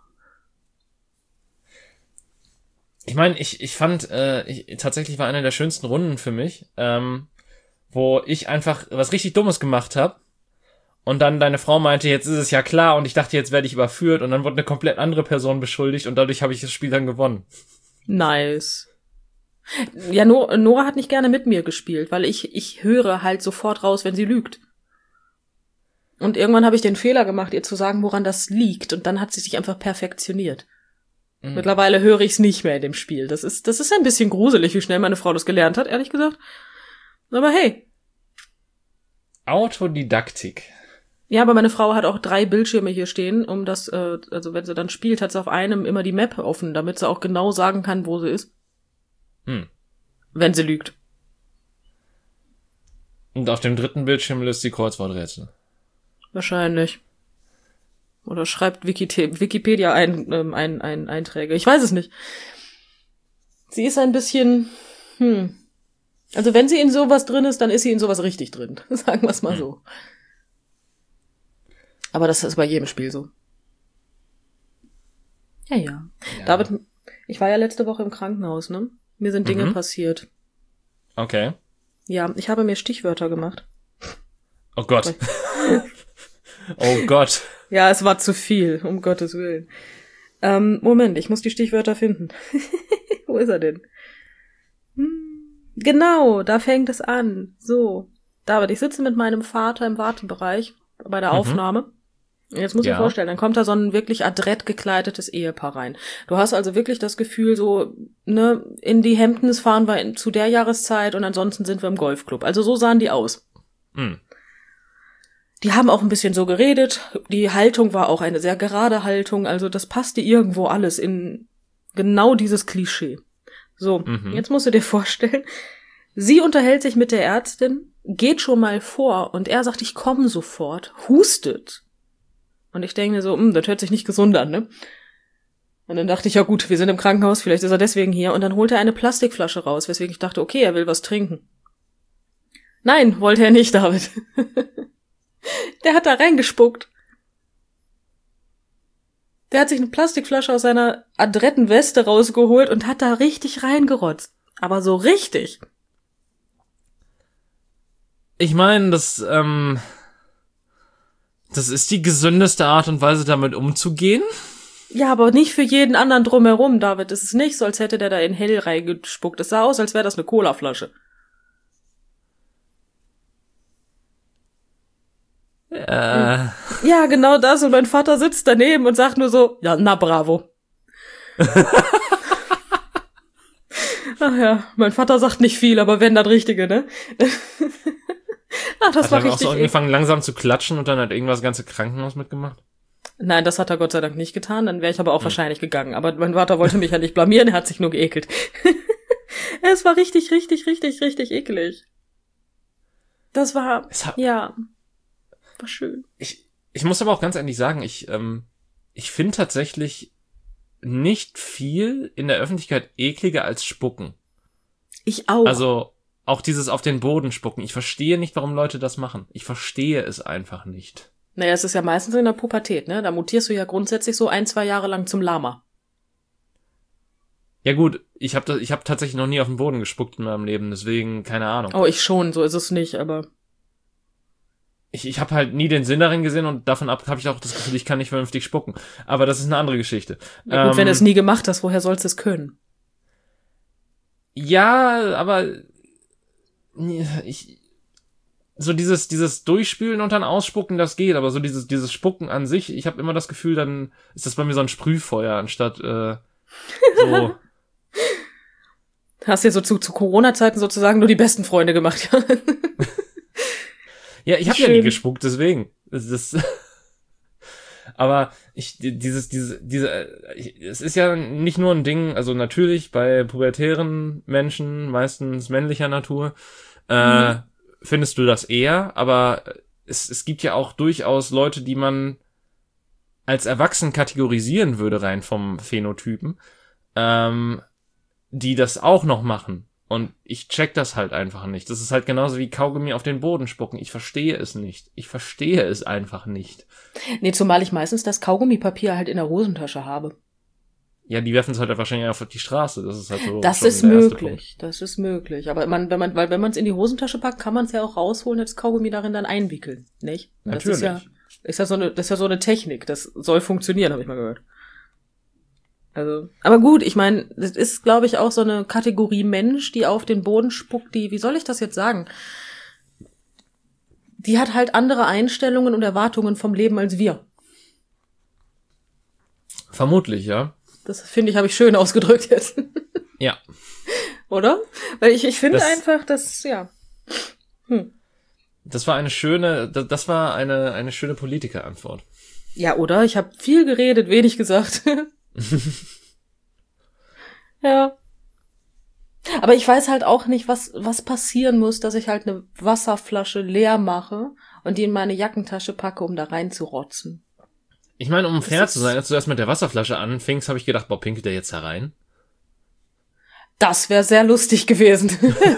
Ich meine, ich, ich fand, äh, ich, tatsächlich war eine der schönsten Runden für mich, ähm, wo ich einfach was richtig Dummes gemacht habe und dann deine Frau meinte, jetzt ist es ja klar und ich dachte, jetzt werde ich überführt und dann wurde eine komplett andere Person beschuldigt und dadurch habe ich das Spiel dann gewonnen. Nice. Ja, no- Nora hat nicht gerne mit mir gespielt, weil ich, ich höre halt sofort raus, wenn sie lügt. Und irgendwann habe ich den Fehler gemacht, ihr zu sagen, woran das liegt. Und dann hat sie sich einfach perfektioniert. Mhm. Mittlerweile höre ich es nicht mehr in dem Spiel. Das ist, das ist ein bisschen gruselig, wie schnell meine Frau das gelernt hat, ehrlich gesagt. Aber hey. Autodidaktik. Ja, aber meine Frau hat auch drei Bildschirme hier stehen, um das, äh, also wenn sie dann spielt, hat sie auf einem immer die Map offen, damit sie auch genau sagen kann, wo sie ist. Hm. Wenn sie lügt. Und auf dem dritten Bildschirm löst sie Kreuzworträtsel. Wahrscheinlich. Oder schreibt Wikite- Wikipedia ein, ähm, ein, ein Einträge. Ich weiß es nicht. Sie ist ein bisschen, hm. Also wenn sie in sowas drin ist, dann ist sie in sowas richtig drin. Sagen wir es mal hm. so. Aber das ist bei jedem Spiel so. Ja, ja, ja. David, ich war ja letzte Woche im Krankenhaus, ne? Mir sind Dinge mhm. passiert. Okay. Ja, ich habe mir Stichwörter gemacht. Oh Gott. Oh Gott. Ja, es war zu viel, um Gottes Willen. Ähm, Moment, ich muss die Stichwörter finden. Wo ist er denn? Hm, genau, da fängt es an. So. David, ich sitze mit meinem Vater im Wartebereich bei der Aufnahme. Mhm. Jetzt muss ich ja. mir vorstellen, dann kommt da so ein wirklich adrett gekleidetes Ehepaar rein. Du hast also wirklich das Gefühl, so, ne, in die Hamptons fahren wir in, zu der Jahreszeit und ansonsten sind wir im Golfclub. Also so sahen die aus. Mhm. Die haben auch ein bisschen so geredet. Die Haltung war auch eine sehr gerade Haltung. Also das passte irgendwo alles in genau dieses Klischee. So, mhm. Jetzt musst du dir vorstellen, sie unterhält sich mit der Ärztin, geht schon mal vor und er sagt, ich komme sofort, hustet. Und ich denke mir so, hm, das hört sich nicht gesund an, ne? Und dann dachte ich, ja gut, wir sind im Krankenhaus, vielleicht ist er deswegen hier. Und dann holt er eine Plastikflasche raus, weswegen ich dachte, okay, er will was trinken. Nein, wollte er nicht, David. Der hat da reingespuckt. Der hat sich eine Plastikflasche aus seiner adretten Weste rausgeholt und hat da richtig reingerotzt. Aber so richtig. Ich meine, das, ähm... Das ist die gesündeste Art und Weise, damit umzugehen. Ja, aber nicht für jeden anderen drumherum, David. Es ist nicht so, als hätte der da in Hell reingespuckt. Es sah aus, als wäre das eine Colaflasche. Äh. Ja, genau das. Und mein Vater sitzt daneben und sagt nur so, ja, na bravo. Ach ja, mein Vater sagt nicht viel, aber wenn, das Richtige, ne? Ach, das hat war er richtig. Auch so angefangen langsam zu klatschen und dann hat irgendwas das ganze Krankenhaus mitgemacht? Nein, das hat er Gott sei Dank nicht getan, dann wäre ich aber auch hm. wahrscheinlich gegangen. Aber mein Vater wollte mich ja nicht blamieren, er hat sich nur geekelt. Es war richtig, richtig, richtig, richtig eklig. Das war, hat, ja, war schön. Ich, ich muss aber auch ganz ehrlich sagen, ich, ähm, ich finde tatsächlich nicht viel in der Öffentlichkeit ekliger als Spucken. Ich auch. Also, auch dieses auf den Boden spucken. Ich verstehe nicht, warum Leute das machen. Ich verstehe es einfach nicht. Naja, es ist ja meistens in der Pubertät, ne? Da mutierst du ja grundsätzlich so ein, zwei Jahre lang zum Lama. Ja gut, ich habe ich hab tatsächlich noch nie auf den Boden gespuckt in meinem Leben, deswegen keine Ahnung. Oh, ich schon, so ist es nicht, aber... Ich, ich habe halt nie den Sinn darin gesehen und davon ab habe ich auch das Gefühl, ich kann nicht vernünftig spucken. Aber das ist eine andere Geschichte. Ja, gut, ähm, wenn du es nie gemacht hast, woher sollst du es können? Ja, aber... Ich, so dieses dieses Durchspülen und dann ausspucken, das geht, aber so dieses dieses Spucken an sich, ich habe immer das Gefühl, dann ist das bei mir so ein Sprühfeuer anstatt äh, so. Hast dir so zu, zu Corona-Zeiten sozusagen nur die besten Freunde gemacht, ja? Ja, ich habe ja nie gespuckt, deswegen. Das ist aber ich dieses diese diese ich, es ist ja nicht nur ein Ding, also natürlich bei pubertären Menschen, meistens männlicher Natur, äh, mhm. findest du das eher, aber es es gibt ja auch durchaus Leute, die man als erwachsen kategorisieren würde, rein vom Phänotypen, ähm, die das auch noch machen. Und ich check das halt einfach nicht. Das ist halt genauso wie Kaugummi auf den Boden spucken. Ich verstehe es nicht. Ich verstehe es einfach nicht. Nee, zumal ich meistens das Kaugummipapier halt in der Hosentasche habe. Ja, die werfen es halt wahrscheinlich auf die Straße. Das ist halt so. Das ist möglich. Das ist möglich. Aber man, wenn man, weil wenn man es in die Hosentasche packt, kann man es ja auch rausholen und das Kaugummi darin dann einwickeln, nicht? Natürlich. Das ist ja, ist ja so eine, das ist ja so eine Technik. Das soll funktionieren, habe ich mal gehört. Also, aber gut, ich meine, das ist, glaube ich, auch so eine Kategorie Mensch, die auf den Boden spuckt, die, wie soll ich das jetzt sagen? Die hat halt andere Einstellungen und Erwartungen vom Leben als wir. Vermutlich, ja. Das, finde ich, habe ich schön ausgedrückt jetzt. Ja. Oder? Weil ich, ich finde das, einfach, dass, ja. Hm. Das war eine schöne, das, das war eine, eine schöne Politikerantwort. Ja, oder? Ich habe viel geredet, wenig gesagt. Ja. Aber ich weiß halt auch nicht, was was passieren muss, dass ich halt eine Wasserflasche leer mache und die in meine Jackentasche packe, um da reinzurotzen. Ich meine, um fair zu sein, als du erst mit der Wasserflasche anfingst, habe ich gedacht, boah, pinkelt der jetzt herein? Das wäre sehr lustig gewesen.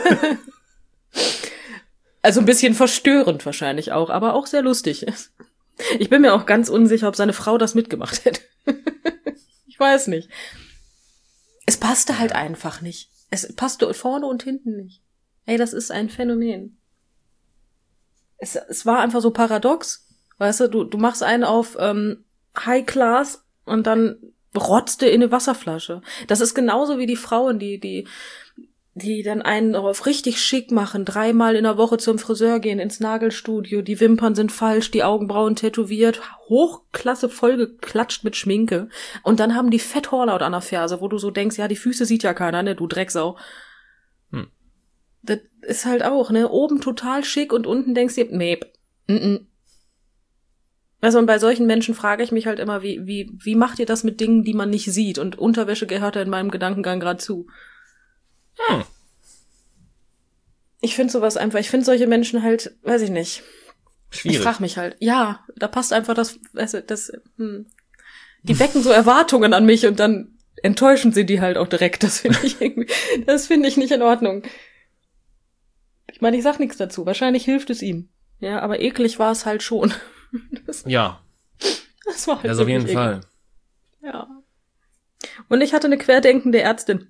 Also ein bisschen verstörend wahrscheinlich auch, aber auch sehr lustig. Ich bin mir auch ganz unsicher, ob seine Frau das mitgemacht hätte. Ich weiß nicht. Es passte halt einfach nicht. Es passte vorne und hinten nicht. Ey, das ist ein Phänomen. Es, es war einfach so paradox. Weißt du, du, du machst einen auf ähm, High Class und dann rotzt du in eine Wasserflasche. Das ist genauso wie die Frauen, die, die, die dann einen auf richtig schick machen, dreimal in der Woche zum Friseur gehen, ins Nagelstudio, die Wimpern sind falsch, die Augenbrauen tätowiert, Hochklasse vollgeklatscht mit Schminke und dann haben die Fetthornhaut an der Ferse, wo du so denkst, ja, die Füße sieht ja keiner, ne, du Drecksau. Hm. Das ist halt auch, ne, oben total schick und unten denkst du, nee, mm -mm. Also und bei solchen Menschen frage ich mich halt immer, wie, wie, wie macht ihr das mit Dingen, die man nicht sieht? Und Unterwäsche gehört ja in meinem Gedankengang gerade zu. Hm. Ich finde sowas einfach, ich finde solche Menschen halt, weiß ich nicht. Schwierig. Ich frage mich halt, ja, da passt einfach das, also das, hm. Die wecken so Erwartungen an mich und dann enttäuschen sie die halt auch direkt. Das finde ich irgendwie, das finde ich nicht in Ordnung. Ich meine, ich sag nichts dazu. Wahrscheinlich hilft es ihm. Ja, aber eklig war es halt schon. Das, ja. Das war halt also auf jeden eklig. Fall. Ja. Und ich hatte eine querdenkende Ärztin.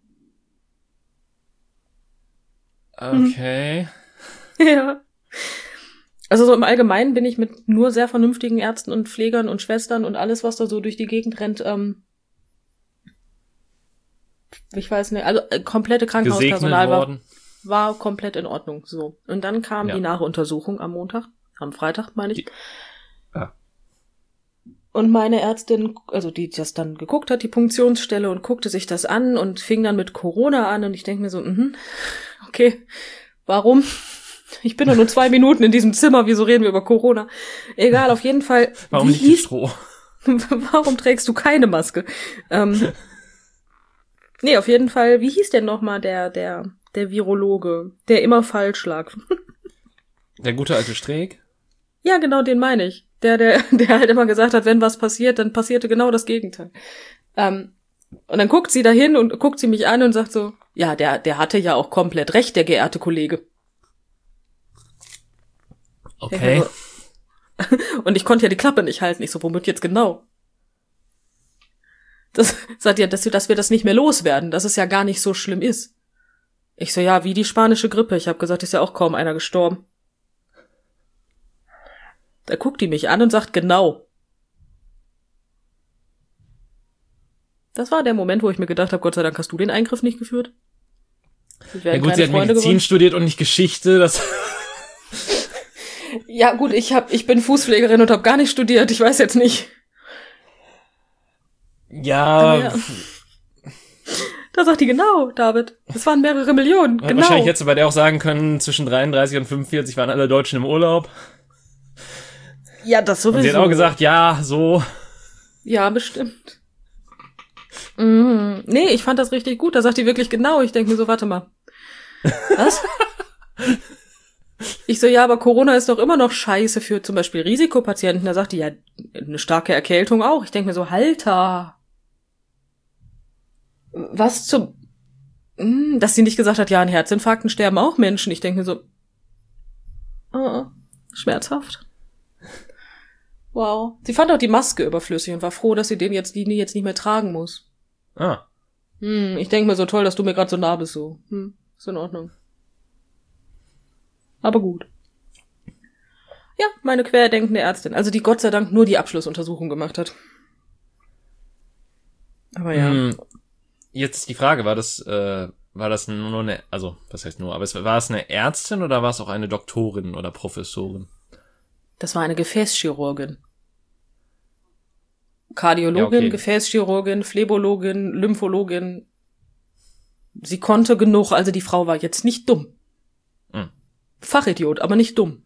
Okay. Ja. Also so im Allgemeinen bin ich mit nur sehr vernünftigen Ärzten und Pflegern und Schwestern und alles, was da so durch die Gegend rennt, ähm, ich weiß nicht, also äh, komplette Krankenhauspersonal war, war komplett in Ordnung. So. Und dann kam ja. die Nachuntersuchung am Montag, am Freitag, meine ich. Die, ah. Und meine Ärztin, also die das dann geguckt hat, die Punktionsstelle, und guckte sich das an und fing dann mit Corona an und ich denke mir so, mhm, okay, warum? Ich bin doch nur zwei Minuten in diesem Zimmer, wieso reden wir über Corona? Egal, auf jeden Fall. Warum nicht hieß, Stroh? Warum trägst du keine Maske? Ähm, nee, auf jeden Fall, wie hieß denn nochmal der, der, der Virologe, der immer falsch lag? Der gute alte Streeck? Ja, genau, den meine ich. Der, der, der halt immer gesagt hat, wenn was passiert, dann passierte genau das Gegenteil. Ähm, und dann guckt sie dahin und guckt sie mich an und sagt so, ja, der, der hatte ja auch komplett recht, der geehrte Kollege. Okay. Und ich konnte ja die Klappe nicht halten. Ich so, womit jetzt genau? Das sagt ja, dass wir, dass wir das nicht mehr loswerden, dass es ja gar nicht so schlimm ist. Ich so, ja, wie die spanische Grippe. Ich habe gesagt, ist ja auch kaum einer gestorben. Da guckt die mich an und sagt, genau. Das war der Moment, wo ich mir gedacht habe, Gott sei Dank hast du den Eingriff nicht geführt. Ja gut, sie hat Medizin geworden. Studiert und nicht Geschichte. Das ja gut, ich hab, ich bin Fußpflegerin und habe gar nicht studiert. Ich weiß jetzt nicht. Ja. ja. Da sagt die, genau, David. Das waren mehrere Millionen. Ja, genau. Wahrscheinlich hättest du bei der auch sagen können, zwischen dreiunddreißig und fünfundvierzig waren alle Deutschen im Urlaub. Ja, das sowieso. Und sie hat auch gesagt, ja, so. Ja, bestimmt. Mhm. Nee, ich fand das richtig gut. Da sagt die wirklich genau. Ich denke mir so, warte mal. Was? Ich so, ja, aber Corona ist doch immer noch scheiße für zum Beispiel Risikopatienten. Da sagt die, ja, eine starke Erkältung auch. Ich denke mir so, Halter. Was zum... dass sie nicht gesagt hat, ja, an Herzinfarkten sterben auch Menschen. Ich denke mir so, oh, schmerzhaft. Wow. Sie fand auch die Maske überflüssig und war froh, dass sie den jetzt, die jetzt nicht mehr tragen muss. Ah. Hm, ich denke mir so, toll, dass du mir gerade so nah bist, so. Hm, ist in Ordnung. Aber gut. Ja, meine querdenkende Ärztin, also die Gott sei Dank nur die Abschlussuntersuchung gemacht hat. Aber ja. Hm, jetzt ist die Frage, war das, äh, war das nur eine, also, was heißt nur, aber es, war es eine Ärztin oder war es auch eine Doktorin oder Professorin? Das war eine Gefäßchirurgin. Kardiologin, ja, okay. Gefäßchirurgin, Phlebolegin, Lymphologin. Sie konnte genug, also die Frau war jetzt nicht dumm. Hm. Fachidiot, aber nicht dumm.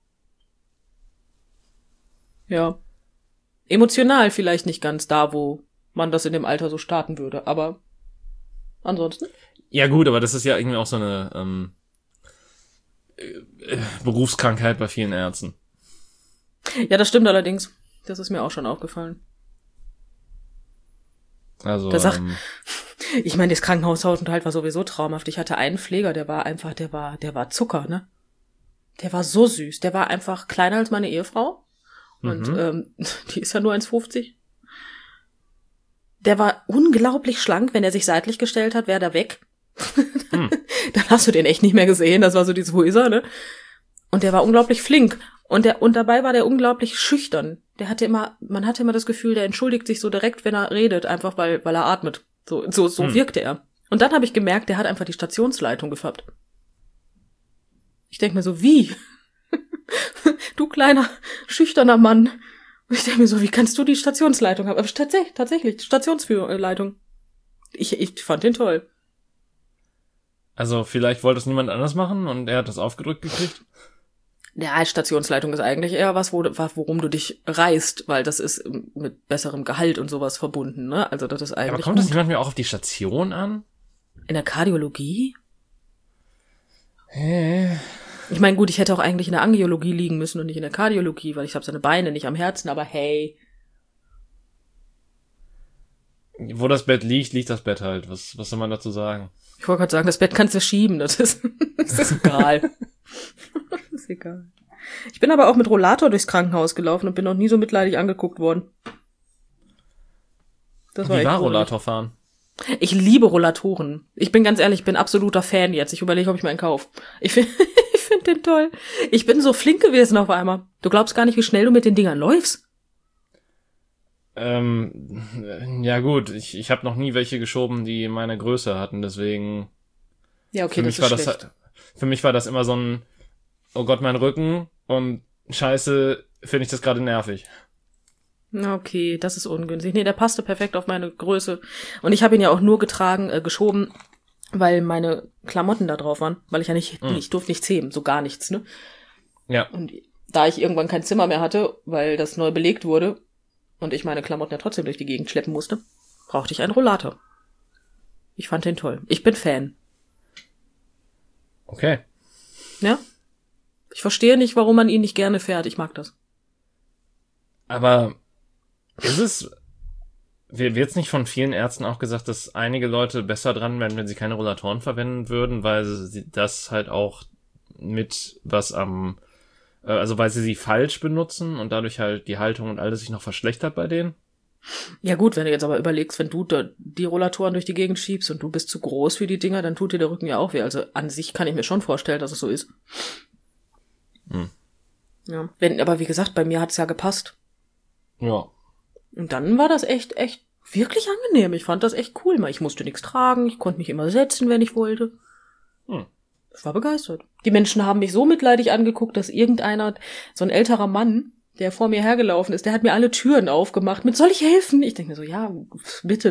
Ja. Emotional vielleicht nicht ganz da, wo man das in dem Alter so starten würde, aber ansonsten? Ja gut, aber das ist ja irgendwie auch so eine ähm, äh, Berufskrankheit bei vielen Ärzten. Ja, das stimmt allerdings. Das ist mir auch schon aufgefallen. Also, da sagt, ähm, ich meine, das Krankenhausaufenthalt war sowieso traumhaft. Ich hatte einen Pfleger, der war einfach, der war, der war Zucker, ne? Der war so süß. Der war einfach kleiner als meine Ehefrau. Und mhm. ähm, die ist ja nur eins fünfzig. Der war unglaublich schlank. Wenn er sich seitlich gestellt hat, wäre er weg. Hm. Dann hast du den echt nicht mehr gesehen. Das war so dieses, wo ist er, ne? Und der war unglaublich flink. Und der, und dabei war der unglaublich schüchtern. Der hatte immer, man hatte immer das Gefühl, der entschuldigt sich so direkt, wenn er redet, einfach weil, weil er atmet. So, so, so hm. wirkte er. Und dann habe ich gemerkt, der hat einfach die Stationsleitung gefappt. Ich denk mir so, wie? Du kleiner, schüchterner Mann. Und ich denke mir so, wie kannst du die Stationsleitung haben? Aber tatsächlich, tatsächlich, Stationsleitung. Ich, ich fand den toll. Also vielleicht wollte es niemand anders machen und er hat das aufgedrückt gekriegt? Ja, Stationsleitung ist eigentlich eher was, wo, worum du dich reißt, weil das ist mit besserem Gehalt und sowas verbunden, ne? Also das ist eigentlich. Aber kommt das nicht manchmal auch auf die Station an? In der Kardiologie? Hä? Ich meine, gut, ich hätte auch eigentlich in der Angiologie liegen müssen und nicht in der Kardiologie, weil ich habe seine Beine nicht am Herzen, aber hey. Wo das Bett liegt, liegt das Bett halt. Was, was soll man dazu sagen? Ich wollte gerade sagen, das Bett kannst du schieben, das ist, das ist egal. Das ist egal. Ich bin aber auch mit Rollator durchs Krankenhaus gelaufen und bin noch nie so mitleidig angeguckt worden. Das war Wie echt war Rollatorfahren? Ich liebe Rollatoren. Ich bin ganz ehrlich, ich bin absoluter Fan jetzt. Ich überlege, ob ich mir einen kaufe. Ich finde ich find den toll. Ich bin so flink gewesen auf einmal. Du glaubst gar nicht, wie schnell du mit den Dingern läufst. Ähm, ja gut, ich, ich habe noch nie welche geschoben, die meine Größe hatten, deswegen. Ja, okay, für das mich ist war schlecht. Das, für mich war das immer so ein, oh Gott, mein Rücken und scheiße, finde ich das gerade nervig. Okay, das ist ungünstig. Nee, der passte perfekt auf meine Größe. Und ich habe ihn ja auch nur getragen, äh, geschoben, weil meine Klamotten da drauf waren. Weil ich ja nicht, mhm. ich durfte nichts heben, so gar nichts, ne? Ja. Und da ich irgendwann kein Zimmer mehr hatte, weil das neu belegt wurde und ich meine Klamotten ja trotzdem durch die Gegend schleppen musste, brauchte ich einen Rollator. Ich fand den toll. Ich bin Fan. Okay. Ja? Ich verstehe nicht, warum man ihn nicht gerne fährt. Ich mag das. Aber ist es, wird jetzt nicht von vielen Ärzten auch gesagt, dass einige Leute besser dran wären, wenn sie keine Rollatoren verwenden würden, weil sie das halt auch mit was am, also weil sie sie falsch benutzen und dadurch halt die Haltung und alles sich noch verschlechtert bei denen? Ja gut, wenn du jetzt aber überlegst, wenn du da die Rollatoren durch die Gegend schiebst und du bist zu groß für die Dinger, dann tut dir der Rücken ja auch weh. Also an sich kann ich mir schon vorstellen, dass es so ist. Hm. Ja, wenn, aber wie gesagt, bei mir hat's ja gepasst. Ja. Und dann war das echt, echt wirklich angenehm. Ich fand das echt cool. Ich musste nichts tragen, ich konnte mich immer setzen, wenn ich wollte. Hm. Ich war begeistert. Die Menschen haben mich so mitleidig angeguckt, dass irgendeiner, so ein älterer Mann, der vor mir hergelaufen ist, der hat mir alle Türen aufgemacht. Mit, soll ich helfen? Ich denke mir so, ja, bitte.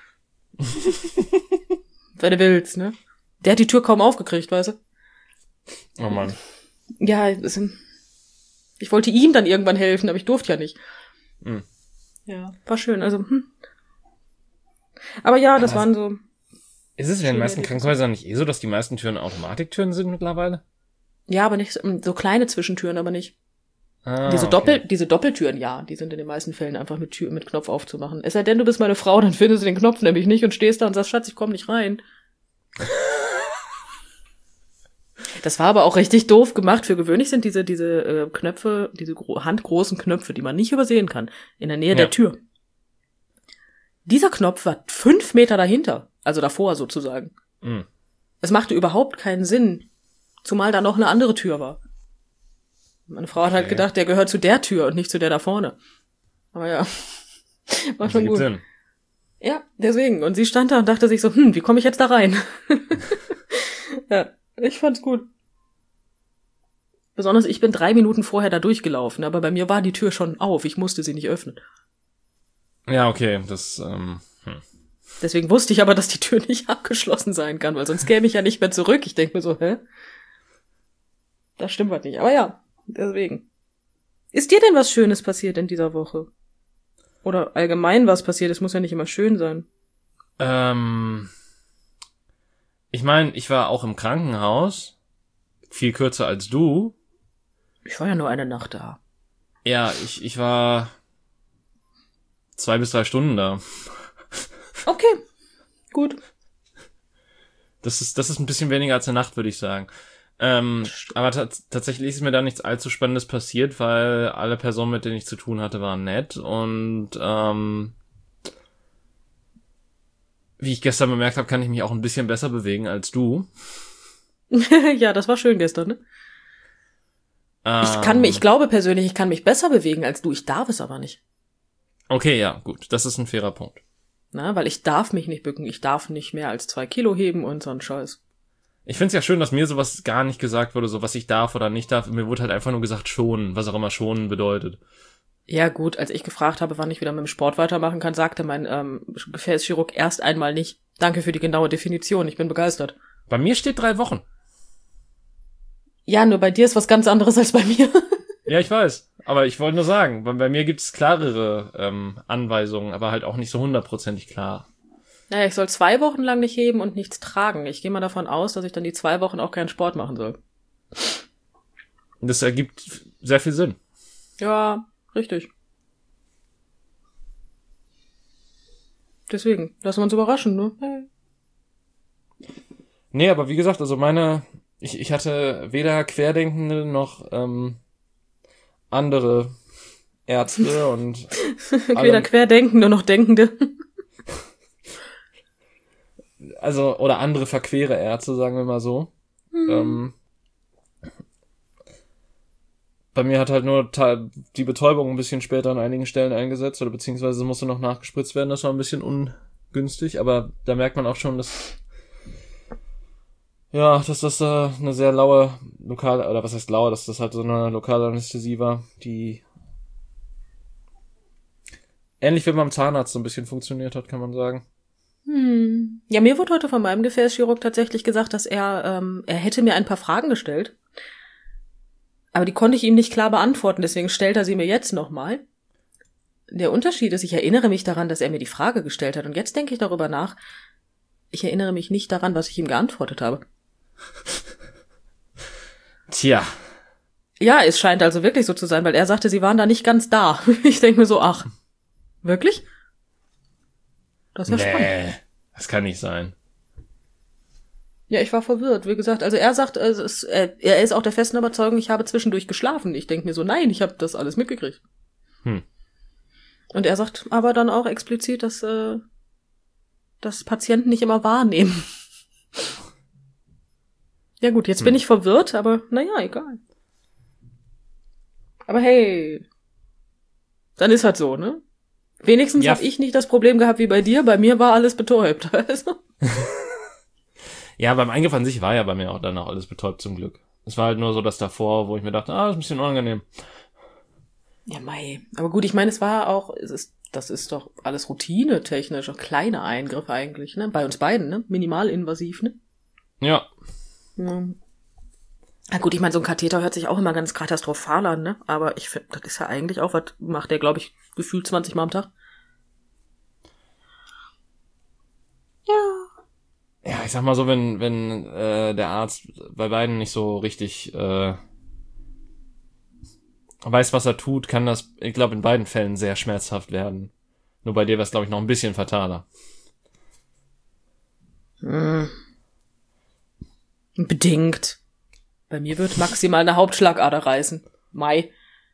Wenn du willst, ne? Der hat die Tür kaum aufgekriegt, weißt du? Oh Mann. Ja, ich wollte ihm dann irgendwann helfen, aber ich durfte ja nicht. Hm. Ja, war schön, also, hm. Aber ja, das aber waren so. Ist es in den meisten Krankenhäusern nicht eh so, dass die meisten Türen Automatiktüren sind mittlerweile? Ja, aber nicht, so kleine Zwischentüren, aber nicht. Ah, diese okay. Doppel, diese Doppeltüren, ja, die sind in den meisten Fällen einfach mit Tür, mit Knopf aufzumachen. Es sei denn, du bist meine Frau, dann findest du den Knopf nämlich nicht und stehst da und sagst, Schatz, ich komm nicht rein. Das war aber auch richtig doof gemacht. Für gewöhnlich sind diese, diese äh, Knöpfe, diese gro- handgroßen Knöpfe, die man nicht übersehen kann, in der Nähe Ja. der Tür. Dieser Knopf war fünf Meter dahinter, also davor sozusagen. Mhm. Es machte überhaupt keinen Sinn, zumal da noch eine andere Tür war. Meine Frau hat halt Okay. gedacht, der gehört zu der Tür und nicht zu der da vorne. Aber ja, war Das schon ergibt gut. Sinn. Ja, deswegen. Und sie stand da und dachte sich so, hm, wie komme ich jetzt da rein? Ja, ich fand's gut. Besonders ich bin drei Minuten vorher da durchgelaufen, aber bei mir war die Tür schon auf. Ich musste sie nicht öffnen. Ja, okay, das, ähm, hm. Deswegen wusste ich aber, dass die Tür nicht abgeschlossen sein kann, weil sonst käme ich ja nicht mehr zurück. Ich denke mir so, hä? Das stimmt was nicht. Aber ja, deswegen. Ist dir denn was Schönes passiert in dieser Woche? Oder allgemein was passiert? Es muss ja nicht immer schön sein. Ähm, ich meine, ich war auch im Krankenhaus, viel kürzer als du. Ich war ja nur eine Nacht da. Ja, ich, ich war zwei bis drei Stunden da. Okay, gut. Das ist, das ist ein bisschen weniger als eine Nacht, würde ich sagen. Ähm, aber tats- tatsächlich ist mir da nichts allzu Spannendes passiert, weil alle Personen, mit denen ich zu tun hatte, waren nett und ähm, wie ich gestern bemerkt habe, kann ich mich auch ein bisschen besser bewegen als du. Ja, das war schön gestern, ne? Ähm, Ich kann mich, ich glaube persönlich, ich kann mich besser bewegen als du. Ich darf es aber nicht. Okay, ja, gut, das ist ein fairer Punkt. Na, weil ich darf mich nicht bücken. Ich darf nicht mehr als zwei Kilo heben und so ein Scheiß. Ich find's ja schön, dass mir sowas gar nicht gesagt wurde, so was ich darf oder nicht darf. Mir wurde halt einfach nur gesagt, schonen, was auch immer schonen bedeutet. Ja gut, als ich gefragt habe, wann ich wieder mit dem Sport weitermachen kann, sagte mein ähm, Gefäßchirurg erst einmal nicht. Danke für die genaue Definition, ich bin begeistert. Bei mir steht drei Wochen. Ja, nur bei dir ist was ganz anderes als bei mir. Ja, ich weiß. Aber ich wollte nur sagen, bei, bei mir gibt's klarere ähm, Anweisungen, aber halt auch nicht so hundertprozentig klar. Naja, ich soll zwei Wochen lang nicht heben und nichts tragen. Ich gehe mal davon aus, dass ich dann die zwei Wochen auch keinen Sport machen soll. Das ergibt sehr viel Sinn. Ja, richtig. Deswegen, lassen wir uns überraschen, ne? Hey. Nee, aber wie gesagt, also meine, ich, ich hatte weder Querdenkende noch ähm, andere Ärzte und Weder alle, Querdenkende noch Denkende. also oder andere verquere Ärzte, sagen wir mal so. Mhm. Ähm, bei mir hat halt nur ta- die Betäubung ein bisschen später an einigen Stellen eingesetzt oder beziehungsweise musste noch nachgespritzt werden. Das war ein bisschen ungünstig, aber da merkt man auch schon, dass ja, dass das äh, eine sehr laue lokale, oder was heißt laue, dass das halt so eine lokale Anästhesie war, die ähnlich wie beim Zahnarzt so ein bisschen funktioniert hat, kann man sagen. Hm. Ja, mir wurde heute von meinem Gefäßchirurg tatsächlich gesagt, dass er, ähm, er hätte mir ein paar Fragen gestellt. Aber die konnte ich ihm nicht klar beantworten, deswegen stellt er sie mir jetzt nochmal. Der Unterschied ist, ich erinnere mich daran, dass er mir die Frage gestellt hat. Und jetzt denke ich darüber nach, ich erinnere mich nicht daran, was ich ihm geantwortet habe. Tja. Ja, es scheint also wirklich so zu sein, weil er sagte, sie waren da nicht ganz da. Ich denke mir so, ach, wirklich? Das ist ja spannend. Nee, das kann nicht sein. Ja, ich war verwirrt. Wie gesagt, also er sagt, also es, er, er ist auch der festen Überzeugung, ich habe zwischendurch geschlafen. Ich denke mir so, nein, ich habe das alles mitgekriegt. Hm. Und er sagt aber dann auch explizit, dass, äh, dass Patienten nicht immer wahrnehmen. Ja gut, jetzt Hm. bin ich verwirrt, aber naja, egal. Aber hey, dann ist halt so, ne? Wenigstens Ja, habe ich nicht das Problem gehabt wie bei dir. Bei mir war alles betäubt. Also. Ja, beim Eingriff an sich war ja bei mir auch danach alles betäubt, zum Glück. Es war halt nur so das davor, wo ich mir dachte, ah, das ist ein bisschen unangenehm. Ja, mei. Aber gut, ich meine, es war auch, es ist, das ist doch alles routinetechnisch, auch kleine Eingriffe eigentlich, ne? Bei uns beiden, ne? Minimalinvasiv, ne? Ja. Ja. Na gut, ich meine, so ein Katheter hört sich auch immer ganz katastrophal an, ne? Aber ich finde, das ist ja eigentlich auch, was macht der, glaube ich, gefühlt zwanzig Mal am Tag. Ja. Ja, ich sag mal so, wenn wenn äh, der Arzt bei beiden nicht so richtig äh, weiß, was er tut, kann das, ich glaube, in beiden Fällen sehr schmerzhaft werden. Nur bei dir wäre es, glaube ich, noch ein bisschen fataler. Hm. Bedingt. Bei mir wird maximal eine Hauptschlagader reißen. Mai.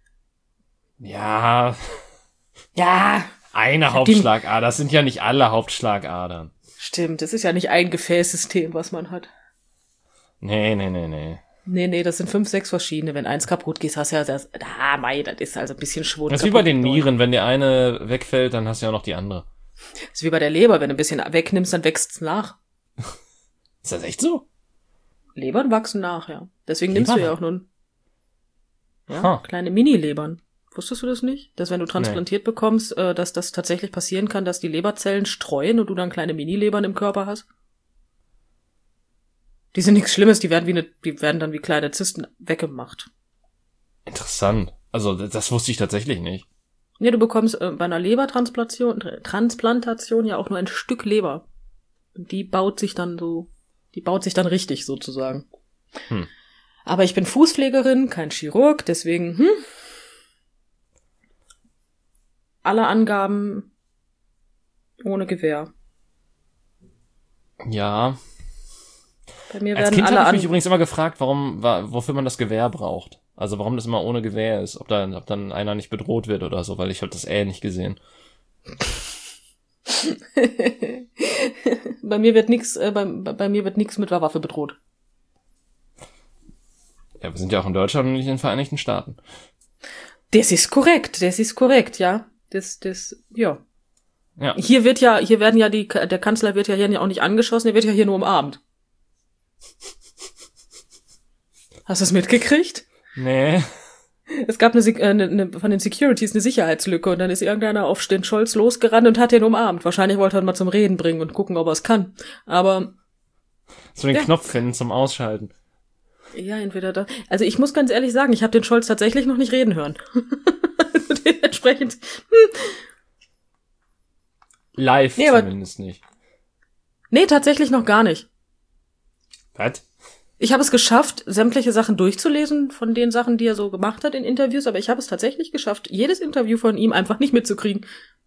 Ja. Ja. Eine Hauptschlagader. Das sind ja nicht alle Hauptschlagadern. Stimmt, das ist ja nicht ein Gefäßsystem, was man hat. Nee, nee, nee, nee. Nee, nee, das sind fünf, sechs verschiedene. Wenn eins kaputt geht, hast du ja das, ah, mei, das ist also ein bisschen Schwund. Das ist wie bei den Nieren. Wenn der eine wegfällt, dann hast du ja auch noch die andere. Das ist wie bei der Leber. Wenn du ein bisschen wegnimmst, dann wächst's nach. Ist das echt so? Lebern wachsen nach, ja. Deswegen nimmst Leber? du ja auch nun ja, Huh. kleine Mini-Lebern. Wusstest du das nicht? Dass wenn du transplantiert nee. bekommst, äh, dass das tatsächlich passieren kann, dass die Leberzellen streuen und du dann kleine Mini-Lebern im Körper hast? Die sind nichts Schlimmes, die werden wie eine, die werden dann wie kleine Zysten weggemacht. Interessant. Also das wusste ich tatsächlich nicht. Ja, du bekommst äh, bei einer Lebertransplantation Transplantation ja auch nur ein Stück Leber. Und die baut sich dann so, die baut sich dann richtig sozusagen. Hm. Aber ich bin Fußpflegerin, kein Chirurg, deswegen, hm. Alle Angaben ohne Gewähr. Ja. Bei mir Als werden Kind alle habe ich mich an- übrigens immer gefragt, warum, wa- wofür man das Gewehr braucht. Also warum das immer ohne Gewehr ist, ob dann, ob dann einer nicht bedroht wird oder so, weil ich habe das eh nicht gesehen. Bei mir wird nix, äh, bei, bei mir wird nix mit der Waffe bedroht. Ja, wir sind ja auch in Deutschland und nicht in den Vereinigten Staaten. Das ist korrekt, das ist korrekt, ja. Das, das, ja. Ja. Hier wird ja, hier werden ja die, der Kanzler wird ja hier auch nicht angeschossen, der wird ja hier nur umarmt. Hast du es mitgekriegt? Nee. Es gab eine, eine, eine von den Securities eine Sicherheitslücke und dann ist irgendeiner auf den Scholz losgerannt und hat den umarmt. Wahrscheinlich wollte er ihn mal zum Reden bringen und gucken, ob er es kann. Aber so den ja. Knopf finden zum Ausschalten. Ja, entweder da. Also ich muss ganz ehrlich sagen, ich habe den Scholz tatsächlich noch nicht reden hören. Dementsprechend. Hm. Live nee, zumindest nicht. Nee, tatsächlich noch gar nicht. Was? Ich habe es geschafft, sämtliche Sachen durchzulesen von den Sachen, die er so gemacht hat in Interviews, aber ich habe es tatsächlich geschafft, jedes Interview von ihm einfach nicht mitzukriegen.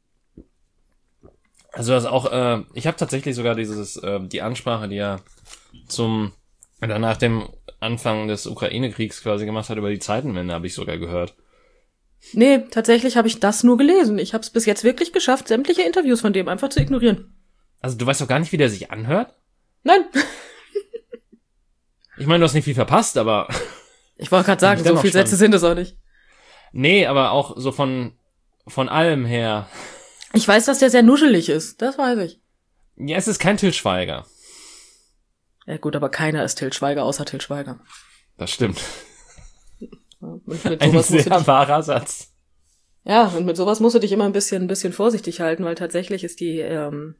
Also das auch, äh, ich habe tatsächlich sogar dieses, äh, die Ansprache, die er zum, oder nach dem Anfang des Ukraine-Kriegs quasi gemacht hat über die Zeitenwende, habe ich sogar gehört. Nee, tatsächlich habe ich das nur gelesen. Ich habe es bis jetzt wirklich geschafft, sämtliche Interviews von dem einfach zu ignorieren. Also du weißt doch gar nicht, wie der sich anhört? Nein. Ich meine, du hast nicht viel verpasst, aber... Ich wollte gerade sagen, so viele Sätze sind es auch nicht. Nee, aber auch so von, von allem her. Ich weiß, dass der sehr nuschelig ist. Das weiß ich. Ja, es ist kein Til Schweiger. Ja gut, aber keiner ist Til Schweiger, außer Til Schweiger. Das stimmt. Und mit Ein sowas musst du sehr dich, wahrer Satz. ja, und mit sowas musst du dich immer ein bisschen, ein bisschen vorsichtig halten, weil tatsächlich ist die, ähm,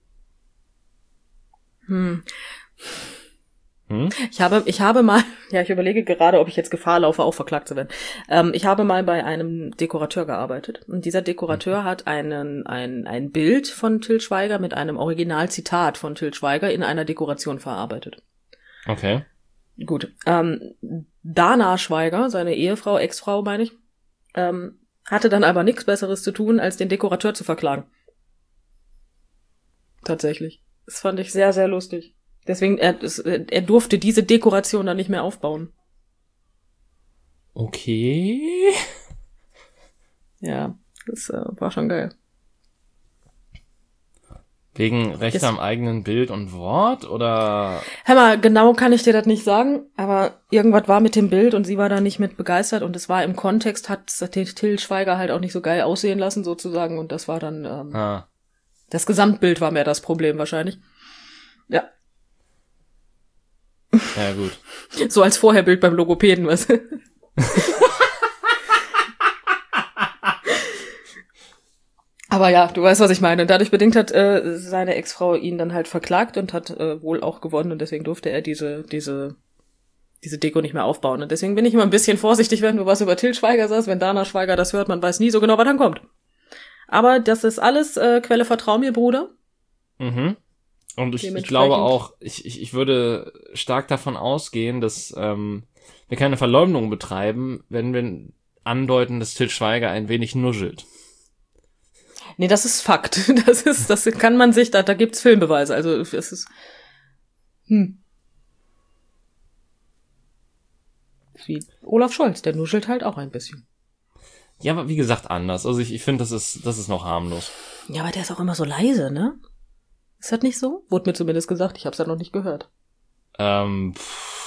hm, Hm? Ich habe, ich habe mal, ja, ich überlege gerade, ob ich jetzt Gefahr laufe, auch verklagt zu werden. Ähm, ich habe mal bei einem Dekorateur gearbeitet. Und dieser Dekorateur mhm. hat einen, ein, ein Bild von Til Schweiger mit einem Originalzitat von Til Schweiger in einer Dekoration verarbeitet. Okay. Gut. Ähm, Dana Schweiger, seine Ehefrau, Ex-Frau, meine ich, ähm, hatte dann aber nichts Besseres zu tun, als den Dekorateur zu verklagen. Tatsächlich. Das fand ich sehr, sehr lustig. Deswegen, er, er durfte diese Dekoration dann nicht mehr aufbauen. Okay. Ja, das äh, war schon geil. Wegen Recht Das- am eigenen Bild und Wort, oder? Hör mal, genau kann ich dir das nicht sagen, aber irgendwas war mit dem Bild und sie war da nicht mit begeistert und es war im Kontext, hat Til Schweiger halt auch nicht so geil aussehen lassen sozusagen und das war dann, ähm, Ah. das Gesamtbild war mehr das Problem wahrscheinlich. Ja, Ja, gut. so als Vorherbild beim Logopäden, was? Aber ja, du weißt, was ich meine. Dadurch bedingt hat äh, seine Ex-Frau ihn dann halt verklagt und hat äh, wohl auch gewonnen und deswegen durfte er diese diese diese Deko nicht mehr aufbauen. Und deswegen bin ich immer ein bisschen vorsichtig, wenn du was über Til Schweiger sagst. Wenn Dana Schweiger das hört, man weiß nie so genau, was dann kommt. Aber das ist alles äh, Quelle Vertrau mir, Bruder. Mhm. Und ich, ich Dementsprechend- glaube auch, ich, ich, ich würde stark davon ausgehen, dass ähm, wir keine Verleumdung betreiben, wenn wir andeuten, dass Til Schweiger ein wenig nuschelt. Nee, das ist Fakt. Das ist, das kann man sich, da, da gibt's Filmbeweise. Also es ist. Hm. Wie Olaf Scholz, der nuschelt halt auch ein bisschen. Ja, aber wie gesagt, anders. Also ich, ich finde, das ist, das ist noch harmlos. Ja, aber der ist auch immer so leise, ne? Ist das nicht so? Wurde mir zumindest gesagt, ich hab's ja noch nicht gehört. Ähm,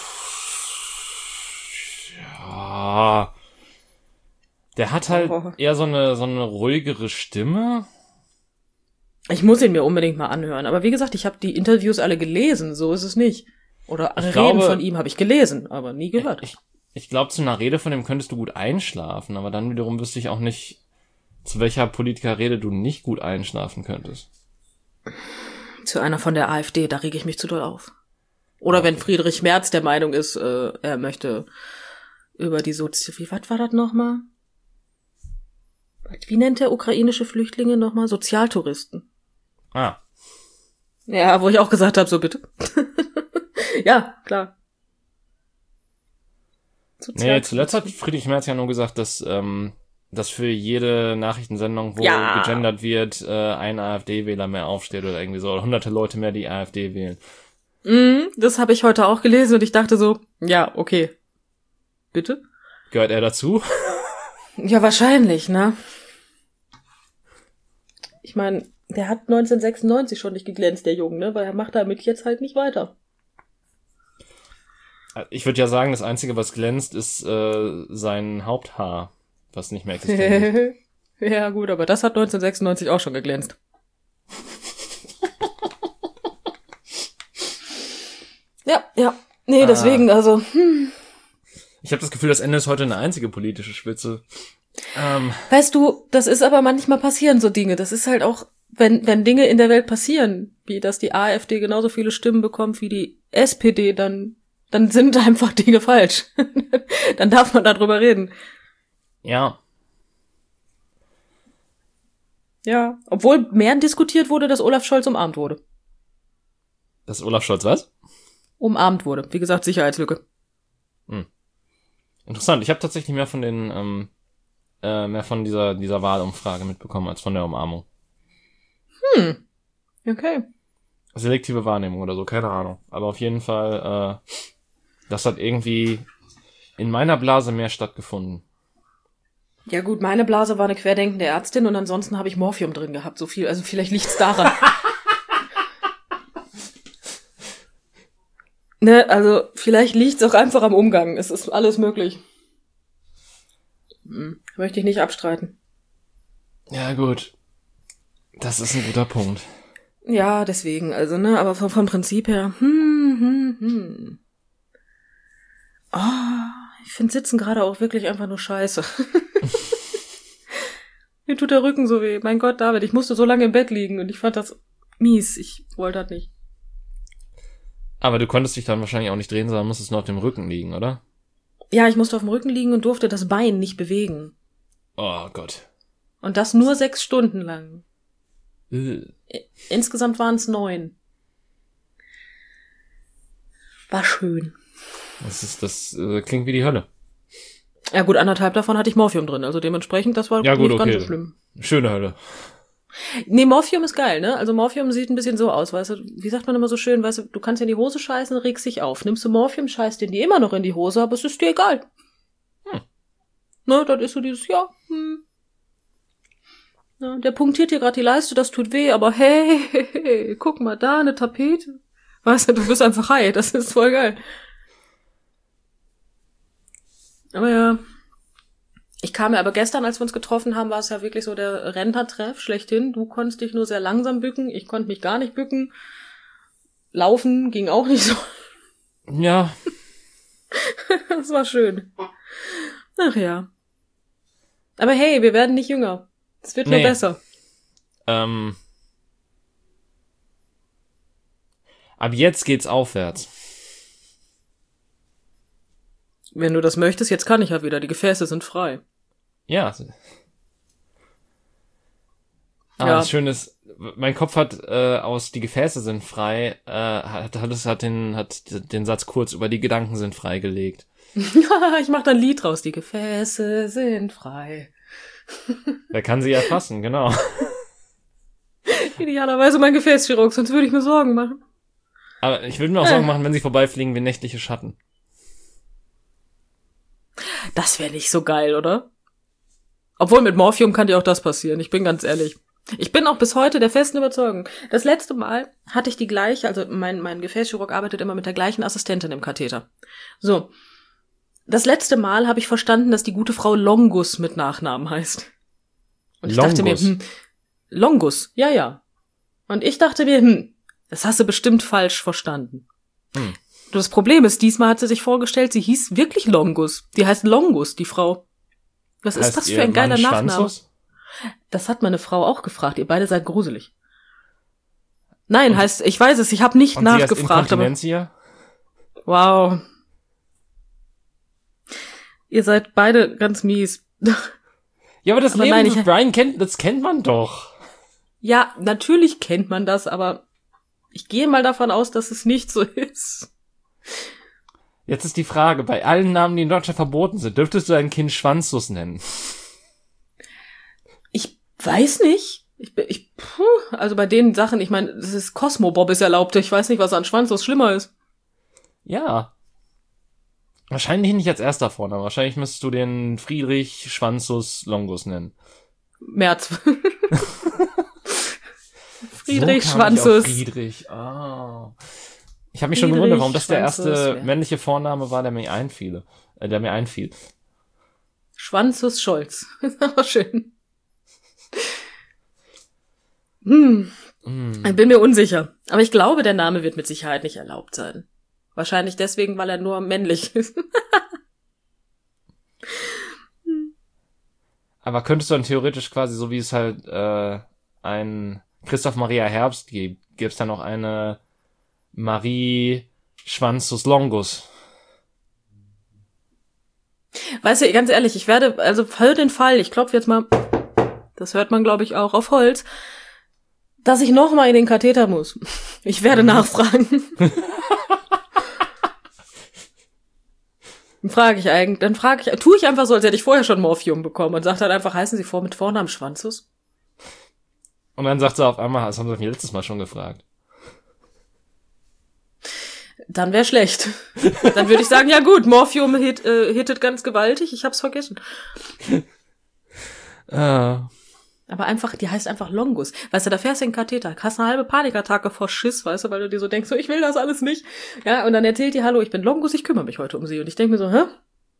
pff, ja. Der hat halt Oh. eher so eine, so eine ruhigere Stimme. Ich muss ihn mir unbedingt mal anhören. Aber wie gesagt, ich habe die Interviews alle gelesen, so ist es nicht. Oder Ich Reden glaube- von ihm habe ich gelesen, aber nie gehört. Ich, ich glaube, zu einer Rede von dem könntest du gut einschlafen, aber dann wiederum wüsste ich auch nicht, zu welcher Politikerrede du nicht gut einschlafen könntest. Zu einer von der AfD, da rege ich mich zu doll auf. Oder wenn Friedrich Merz der Meinung ist, äh, er möchte über die Sozi... Wie, was war das nochmal? Wie nennt der ukrainische Flüchtlinge nochmal? Sozialtouristen. Ah, Ja, wo ich auch gesagt habe, so bitte. Ja, klar. nee, zuletzt hat Friedrich Merz ja nur gesagt, dass, ähm, dass für jede Nachrichtensendung, wo Ja. gegendert wird, äh, ein AfD-Wähler mehr aufsteht oder irgendwie so, oder hunderte Leute mehr die AfD wählen. Mm, das habe ich heute auch gelesen und ich dachte so, ja, okay. Bitte? Gehört er dazu? Ja, wahrscheinlich, ne? Ich meine, der hat neunzehnhundertsechsundneunzig schon nicht geglänzt, der Junge, ne? Weil er macht damit jetzt halt nicht weiter. Ich würde ja sagen, das Einzige, was glänzt, ist äh, sein Haupthaar, was nicht mehr existiert. Ja, gut, aber das hat neunzehnhundertsechsundneunzig auch schon geglänzt. Ja, ja. Nee, Ah. deswegen, also, hm. Ich habe das Gefühl, das Ende ist heute eine einzige politische Spitze. Ähm, Weißt du, das ist aber manchmal passieren so Dinge. Das ist halt auch, wenn, wenn Dinge in der Welt passieren, wie dass die AfD genauso viele Stimmen bekommt wie die S P D, dann, dann sind einfach Dinge falsch. Dann darf man darüber reden. ja, Ja. Obwohl mehr diskutiert wurde, dass Olaf Scholz umarmt wurde. das ist Olaf Scholz, was? Umarmt wurde. Wie gesagt, Sicherheitslücke. Interessant. Ich habe tatsächlich mehr von den, ähm, äh, mehr von dieser, dieser Wahlumfrage mitbekommen als von der Umarmung. Hm. Okay. Selektive Wahrnehmung oder so, keine Ahnung. Aber auf jeden Fall, äh, das hat irgendwie in meiner Blase mehr stattgefunden. Ja gut, meine Blase war eine querdenkende Ärztin und ansonsten habe ich Morphium drin gehabt. So viel, also vielleicht liegt's daran. Ne, also vielleicht liegt's auch einfach am Umgang. Es ist alles möglich. Hm, möchte ich nicht abstreiten. Ja, gut. Das ist ein guter Punkt. Ja, deswegen, also, ne, aber vom, vom Prinzip her, hm, hm, hm. Oh, ich finde Sitzen gerade auch wirklich einfach nur scheiße. Mir tut der Rücken so weh. Mein Gott, David, ich musste so lange im Bett liegen und ich fand das mies. Ich wollte das nicht. Aber du konntest dich dann wahrscheinlich auch nicht drehen, sondern musstest nur auf dem Rücken liegen, oder? Ja, ich musste auf dem Rücken liegen und durfte das Bein nicht bewegen. Oh Gott. Und das nur sechs Stunden lang. Äh. Insgesamt waren es neun. War schön. Das ist, das äh, klingt wie die Hölle. Ja gut, anderthalb davon hatte ich Morphium drin, also dementsprechend, das war Ja, gut, nicht okay. ganz so schlimm. Schöne Hölle. Nee, Morphium ist geil, ne? Also Morphium sieht ein bisschen so aus, weißt du, wie sagt man immer so schön, weißt du, du kannst in die Hose scheißen, regst dich auf. Nimmst du Morphium, scheißt dir die immer noch in die Hose, aber es ist dir egal. Hm. Ne, dann ist so dieses, ja, hm. Ja, der punktiert dir gerade die Leiste, das tut weh, aber hey, hey, hey, guck mal da, eine Tapete. Weißt du, du bist einfach high, das ist voll geil. Aber ja, ich kam ja aber gestern, als wir uns getroffen haben, war es ja wirklich so der Rentnertreff schlechthin. Du konntest dich nur sehr langsam bücken, ich konnte mich gar nicht bücken. Laufen ging auch nicht so. Ja. Das war schön. Ach ja. Aber hey, wir werden nicht jünger. Es wird nur Nee. besser. Ähm. Ab jetzt geht's aufwärts. Wenn du das möchtest, jetzt kann ich ja wieder. Die Gefäße sind frei. Ja. Ah, Ja. das Schöne ist, mein Kopf hat äh, aus die Gefäße sind frei, äh, hat, hat, es hat, den, hat den Satz kurz über die Gedanken sind frei gelegt. Ich mach da ein Lied draus. Die Gefäße sind frei. Wer kann sie erfassen, genau. Idealerweise mein Gefäßchirurg, sonst würde ich mir Sorgen machen. Aber ich würde mir auch Sorgen machen, wenn sie vorbeifliegen wie nächtliche Schatten. Das wäre nicht so geil, oder? Obwohl mit Morphium kann dir auch das passieren, ich bin ganz ehrlich. Ich bin auch bis heute der festen Überzeugung. Das letzte Mal hatte ich die gleiche, also mein, mein Gefäßchirurg arbeitet immer mit der gleichen Assistentin im Katheter. So. Das letzte Mal habe ich verstanden, dass die gute Frau Longus mit Nachnamen heißt. Und ich Longus. dachte mir, hm, Longus, ja, ja. Und ich dachte mir, hm, das hast du bestimmt falsch verstanden. Hm. Das Problem ist, diesmal hat sie sich vorgestellt, sie hieß wirklich Longus. Die heißt Longus, die Frau. Was heißt ist das für ein geiler Mann Nachname? Schwanzus? Das hat meine Frau auch gefragt. Ihr beide seid gruselig. Nein, und heißt, ich weiß es, ich habe nicht und nachgefragt. Sie heißt aber wow. Ihr seid beide ganz mies. Ja, aber das aber Leben nein, mit Brian kennt, das kennt man doch. Ja, natürlich kennt man das, aber ich gehe mal davon aus, dass es nicht so ist. Jetzt ist die Frage, bei allen Namen, die in Deutschland verboten sind, dürftest du dein Kind Schwanzus nennen? Ich weiß nicht. Ich, ich, puh, also bei den Sachen, ich meine, das ist Cosmo-Bob ist erlaubt. Ich weiß nicht, was an Schwanzus schlimmer ist. Ja. Wahrscheinlich nicht als erster Vorname. Wahrscheinlich müsstest du den Friedrich Schwanzus Longus nennen. Merz. Friedrich so Schwanzus. Friedrich. Oh. Ich habe mich Friedrich schon gewundert, warum das der erste Schwanzus, männliche Vorname war, der mir einfiel. Äh, der mir einfiel. Schwanzus Scholz. Das ist aber schön. Hm. Mm. Ich bin mir unsicher. Aber ich glaube, der Name wird mit Sicherheit nicht erlaubt sein. Wahrscheinlich deswegen, weil er nur männlich ist. Aber könntest du dann theoretisch quasi, so wie es halt äh, ein Christoph Maria Herbst gibt, gibt es dann noch eine Marie Schwanzus Longus? Weißt du, ganz ehrlich, ich werde, also für den Fall, ich klopfe jetzt mal, das hört man, glaube ich, auch auf Holz, dass ich noch mal in den Katheter muss. Ich werde nachfragen. Dann frage ich eigentlich, dann frage ich, tue ich einfach so, als hätte ich vorher schon Morphium bekommen und sage dann einfach, heißen Sie vor mit Vornamen Schwanzus? Und dann sagt sie auf einmal, das haben Sie mich letztes Mal schon gefragt. Dann wäre schlecht. Dann würde ich sagen, ja gut, Morphium hit, äh, hittet ganz gewaltig, ich hab's vergessen. Ah. Aber einfach, die heißt einfach Longus. Weißt du, da fährst du in den Katheter, hast eine halbe Panikattacke vor Schiss, weißt du, weil du dir so denkst, so, ich will das alles nicht. Ja, und dann erzählt die, hallo, ich bin Longus, ich kümmere mich heute um sie. Und ich denke mir so, hä?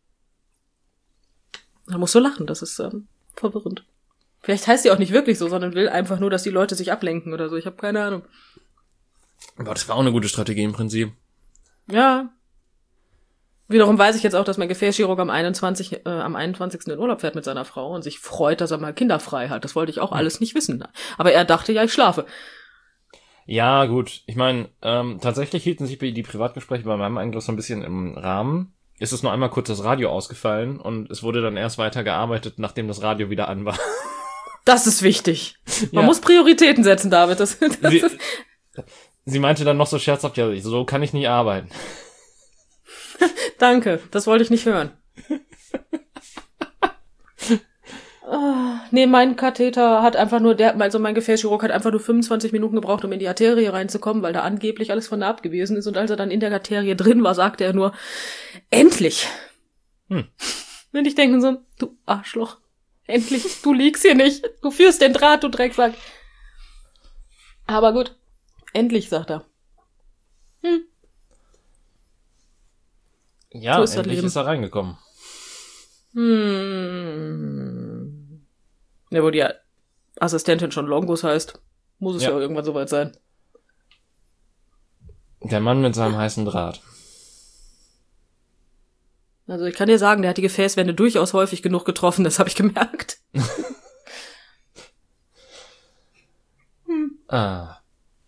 Da musst du lachen, das ist ähm, verwirrend. Vielleicht heißt sie auch nicht wirklich so, sondern will einfach nur, dass die Leute sich ablenken oder so. Ich habe keine Ahnung. Aber das war auch eine gute Strategie im Prinzip. Ja. Wiederum weiß ich jetzt auch, dass mein Gefäßchirurg am einundzwanzigsten Äh, am einundzwanzigsten in Urlaub fährt mit seiner Frau und sich freut, dass er mal Kinder frei hat. Das wollte ich auch alles nicht wissen. Aber er dachte, ja, ich schlafe. Ja, gut. Ich meine, ähm, tatsächlich hielten sich die Privatgespräche bei meinem eigentlich so ein bisschen im Rahmen. Ist es nur einmal kurz das Radio ausgefallen und es wurde dann erst weiter gearbeitet, nachdem das Radio wieder an war. Das ist wichtig. Man Ja. muss Prioritäten setzen, David. Das, das Sie, ist sie meinte dann noch so scherzhaft, ja, so kann ich nicht arbeiten. Danke, das wollte ich nicht hören. Oh, nee, mein Katheter hat einfach nur, der, also mein Gefäßchirurg hat einfach nur fünfundzwanzig Minuten gebraucht, um in die Arterie reinzukommen, weil da angeblich alles von der ab gewesen ist. Und als er dann in der Arterie drin war, sagte er nur, endlich. Hm. Und ich denke so, du Arschloch, endlich, du liegst hier nicht. Du führst den Draht, du Drecksack. Aber gut, endlich, sagt er. Hm. Ja, So ist das endlich Leben. ist er reingekommen. Hm. Ja, wo die Assistentin schon Longus heißt, muss es ja, Ja. ja irgendwann soweit sein. Der Mann mit seinem heißen Draht. Also ich kann dir sagen, der hat die Gefäßwände durchaus häufig genug getroffen, das habe ich gemerkt. hm. Ah.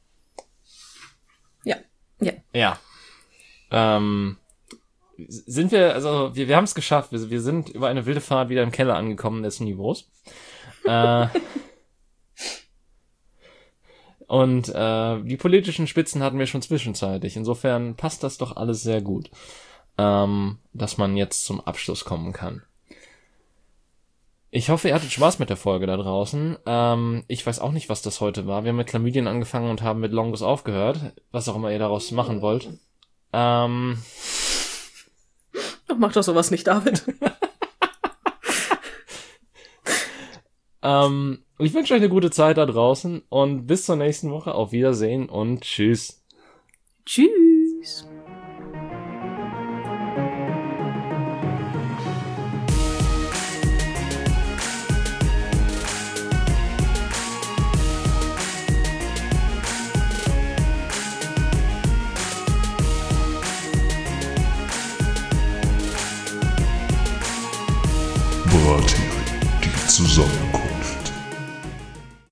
Ja, ja. Ja. Ähm, sind wir, also wir, wir haben es geschafft. Wir, wir sind über eine wilde Fahrt wieder im Keller angekommen des Niveaus. äh, und äh, die politischen Spitzen hatten wir schon zwischenzeitlich. Insofern passt das doch alles sehr gut, ähm, dass man jetzt zum Abschluss kommen kann. Ich hoffe, ihr hattet Spaß mit der Folge da draußen. Ähm, ich weiß auch nicht, was das heute war. Wir haben mit Chlamydien angefangen und haben mit Longus aufgehört. Was auch immer ihr daraus machen wollt. Ähm... Mach doch sowas nicht, David. Ähm, ich wünsche euch eine gute Zeit da draußen und bis zur nächsten Woche. Auf Wiedersehen und tschüss. Tschüss. Brathering, die zusammen